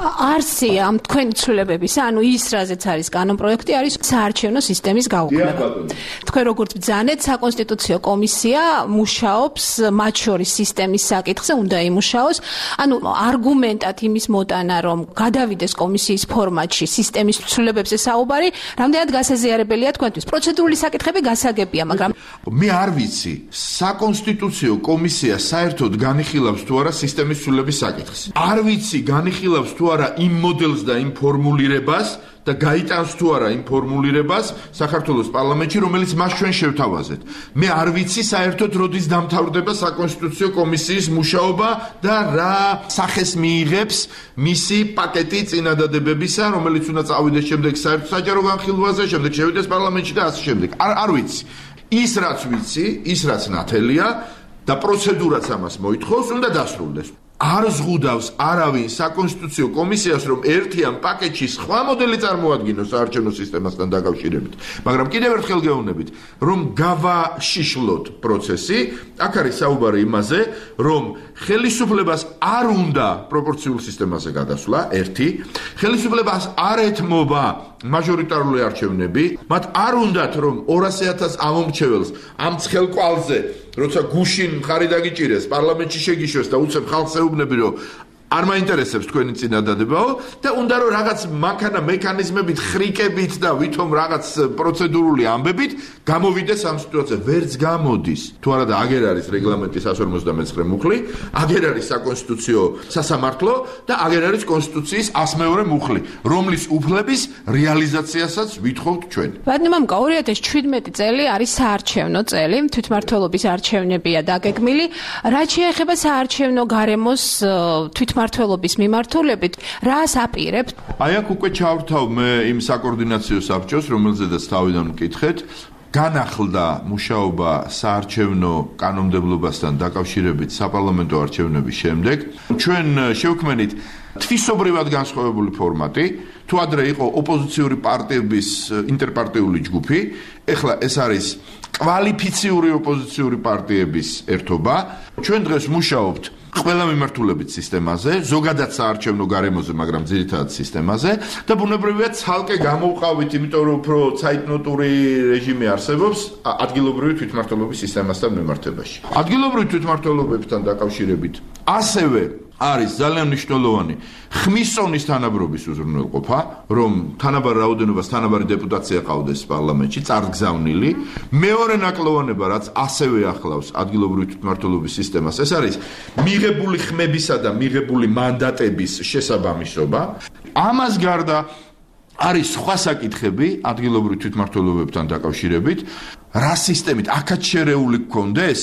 არსია ამ თქვენი ცვლილებების, ანუ ის რაზეც არის კანონპროექტი, არის საარჩევნო სისტემის გაუქმება. თქვენ როგორც ბრძანეთ, საკონსტიტუციო კომისია მუშაობს მათ შორის სისტემის საკითხზე, უნდა იმუშაოს. ანუ არგუმენტად იმის მოტანა, რომ გადავიდეს კომისიის ფორმატში სისტემის ცვლილებებზე საუბარი, რამდენად გასაზიარებელია თქვენთვის. პროცედურული საკითხები გასაგებია, მაგრამ მე არ ვიცი, საკონსტიტუციო კომისია საერთოდ განიხილავს თუ არა სისტემის ცვლილების საკითხს. არ ვიცი, განიხილავს თუ არა იმ მოდელს და იმ ფორმულირებას და გაიტანს თუ არა იმ ფორმულირებას საქართველოს პარლამენტში, რომელიც მას ჩვენ შევთავაზეთ. მე არ ვიცი საერთოდ როდის დამთავრდება საკონსტიტუციო კომისიის მუშაობა და რა სახეს მიიღებს მისი პაკეტი წინადადებებისა, რომელიც უნდა წავიდეს შემდეგ საერთო საჯარო განხილვაზე, შემდეგ შევიდეს პარლამენტში და ასე შემდეგ. არ ვიცი. ის რაც ვიცი, ის რაც ნათელია და პროცედურაც ამას მოითხოვს, უნდა დასრულდეს. არ ზღუდავს არავინ საკონსტიტუციო კომისიას, რომ ერთიან პაკეტში სხვა მოდელი წარმოადგინოს საარჩევნო სისტემასთან დაკავშირებით. მაგრამ კიდევ ერთხელ გეუბნებით, რომ გავაშიშლოთ პროცესი, აქ არის საუბარი იმაზე, რომ ხელისუფლებას არ უნდა პროპორციულ სისტემაზე გადასვლა, ერთი, ხელისუფლებას არ ეთმობა მაჟორიტარული არჩევნები, მათ არ უნდათ, რომ 200,000 ამომრჩეველს ამ ცხელ კვალზე როცა გუშინ მხარი დაგიჭირეს, პარლამენტში შეგიშვეს და უცებ ხალხს ეუბნები, რომ არ მაინტერესებს თქვენი წინადადებაო და უნდა რომ რაღაც მანქანა მექანიზმებით, ხრიკებით და ვითომ რაღაც პროცედურული ამბებით გამოვიდეს ამ სიტუაცია. ვერც გამოდის. თუ არა და აგერ არის რეგლამენტის 159 მუხლი, აგერ არის საკონსტიტუციო სასამართლო და აგერ არის კონსტიტუციის 100-მეორე მუხლი, რომლის უფლების რეალიზაციასაც ვითხოვთ ჩვენ. ბატონო, 2017 წელი არის საარჩევნო წელი, თვითმმართველობის არჩევნებია დაგეგმილი. რაც შეეხება საარჩევნო გარემოს თვითმმართველობის მიმართულებით, რას აპირებთ? აი აქ უკვე ჩავრთავ მე იმ საკოორდინაციო საბჭოს, რომელზედაც თავიდან მკითხეთ, განახლდა მუშაობა საარჩევნო კანონმდებლობასთან დაკავშირებით საპარლამენტო არჩევნების შემდეგ. ჩვენ შევქმნით თვისობრივად განსხვავებული ფორმატი, თუ ადრე იყო ოპოზიციური პარტიების ინტერპარტიული ჯგუფი, ეხლა ეს არის კვალიფიციური ოპოზიციური პარტიების ერთობა. ჩვენ დღეს მუშაობთ ყველა მიმართულებით სისტემაზე, ზოგადად საარჩევნო გარემოზე, მაგრამ ძირითადად სისტემაზე და ბუნებრივია ცალკე გამოვყავით, იმიტომ რომ უფრო ცაიტნოტური რეჟიმი არსებობს ადგილობრივი თვითმმართველობის სისტემასთან მიმართებაში. ადგილობრივი თვითმმართველობებთან დაკავშირებით ასევე არის ძალიან მნიშვნელოვანი ხმის წონის თანაბრობის უზრუნველყოფა, რომ თანაბარ რაოდენობას თანაბარი დეპუტაცია ყავდეს პარლამენტში, წარდგზავნილი. მეორე ნაკლოვანება, რაც ასევე ახლავს ადგილობრივი თვითმმართველობის სისტემას, ეს არის მიღებული ხმებისა და მიღებული მანდატების შესაბამისობა. ამას გარდა არის სხვა საკითხები ადგილობრივი თვითმმართველობებთან დაკავშირებით, რა სისტემით აქაც შერეული გქონდეს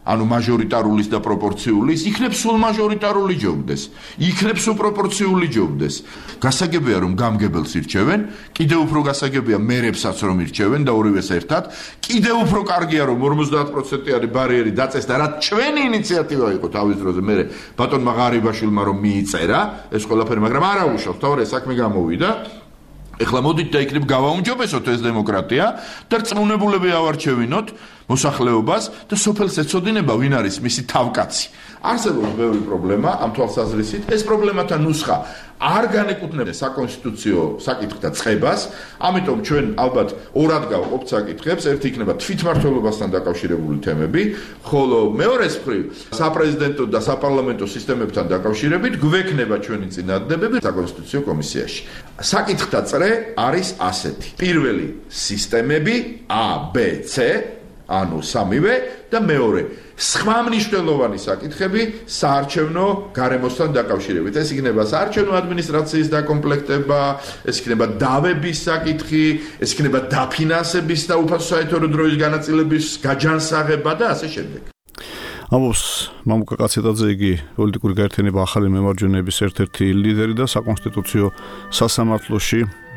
ანუ მაჟორიტარულის და პროპორციულის, იქნებ სულ მაჟორიტარული ჯობდეს, იქნებ სულ პროპორციული ჯობდეს. გასაგებია რომ გამგებელს ირჩევენ, კიდევ უფრო გასაგებია მერებსაც რომ ირჩევენ და ორივეს ერთად, კიდევ უფრო კარგია რომ 50%-იანი ბარიერი დაწეს და რაც ჩვენი ინიციატივა იყო თავის დროზე, მე ბატონმა ღარიბაშვილმა რომ მიიწერა ეს ყველაფერი, მაგრამ არა უშავს, თავარი საქმე გამოვიდა. ეხლა მოდით და იქნებ გავაუმჯობესოთ ეს დემოკრატია და რწმუნებულები ავარჩევინოთ მოსახლეობას და სოფელს ეცოდინება ვინ არის მისი თავკაცი. არსებობს ბევრი პრობლემა ამ თვალსაზრისით. ეს პრობლემათა ნუსხა არ განეკუთვნება საკონსტიტუციო საკითხთა წყებას, ამიტომ ჩვენ ალბათ ორად გავყოფთ საკითხებს. ერთი იქნება თვითმმართველობასთან დაკავშირებული თემები, ხოლო მეორეს მხრივ საპრეზიდენტო და საპარლამენტო სისტემებთან დაკავშირებით გვექნება ჩვენი წინადადებები საკონსტიტუციო კომისიაში. საკითხთა წრე არის ასეთი. პირველი სისტემები A, B, C, ანუ სამივე და მეორე სხვა მნიშვნელოვანი საკითხები საარჩევნო გარემოსთან დაკავშირებით. ეს იქნება საარჩევნო ადმინისტრაციის დაკომპლექტება, ეს იქნება დავების საკითხი, ეს იქნება დაფინანსების და უფასო საერთო დროის განაწილების გაჯანსაღება და ასე შემდეგ. ამბობს მამუკა კაცეტაძე, იგი პოლიტიკური გაერთიანება ახალი მემარჯვენეების ერთ-ერთი ლიდერი და საკონსტიტუციო სასამართლოში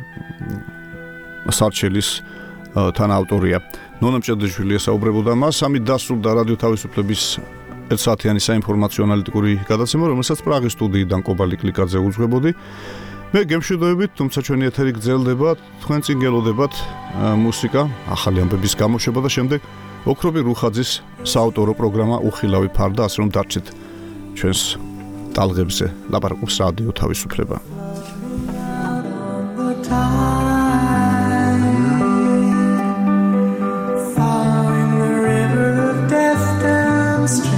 სარჩელის თანაავტორია. ნონა მჭედაშვილი ესაუბრებოდა მას. ამით დასრულდა რადიო თავისუფლების 1 საათიანი საინფორმაციო ანალიტიკური გადაცემა, რომელსაც პრაღის სტუდიიდან კობალი კლიკაძე უძღვებოდი. მე გემშვიდობებით, თუმცა ჩვენი ეთერი გრძელდება, თქვენ წინ გელოდებათ მუსიკა, ახალი ამბების გამოშვება და შემდეგ ოქრობი რუხაძის საავტორო პროგრამა უხილავი ფარდა, ასე რომ დარჩეთ ჩვენს ტალღებზე. ლაპარაკობს რადიო თავისუფლება. Following the river of death downstream.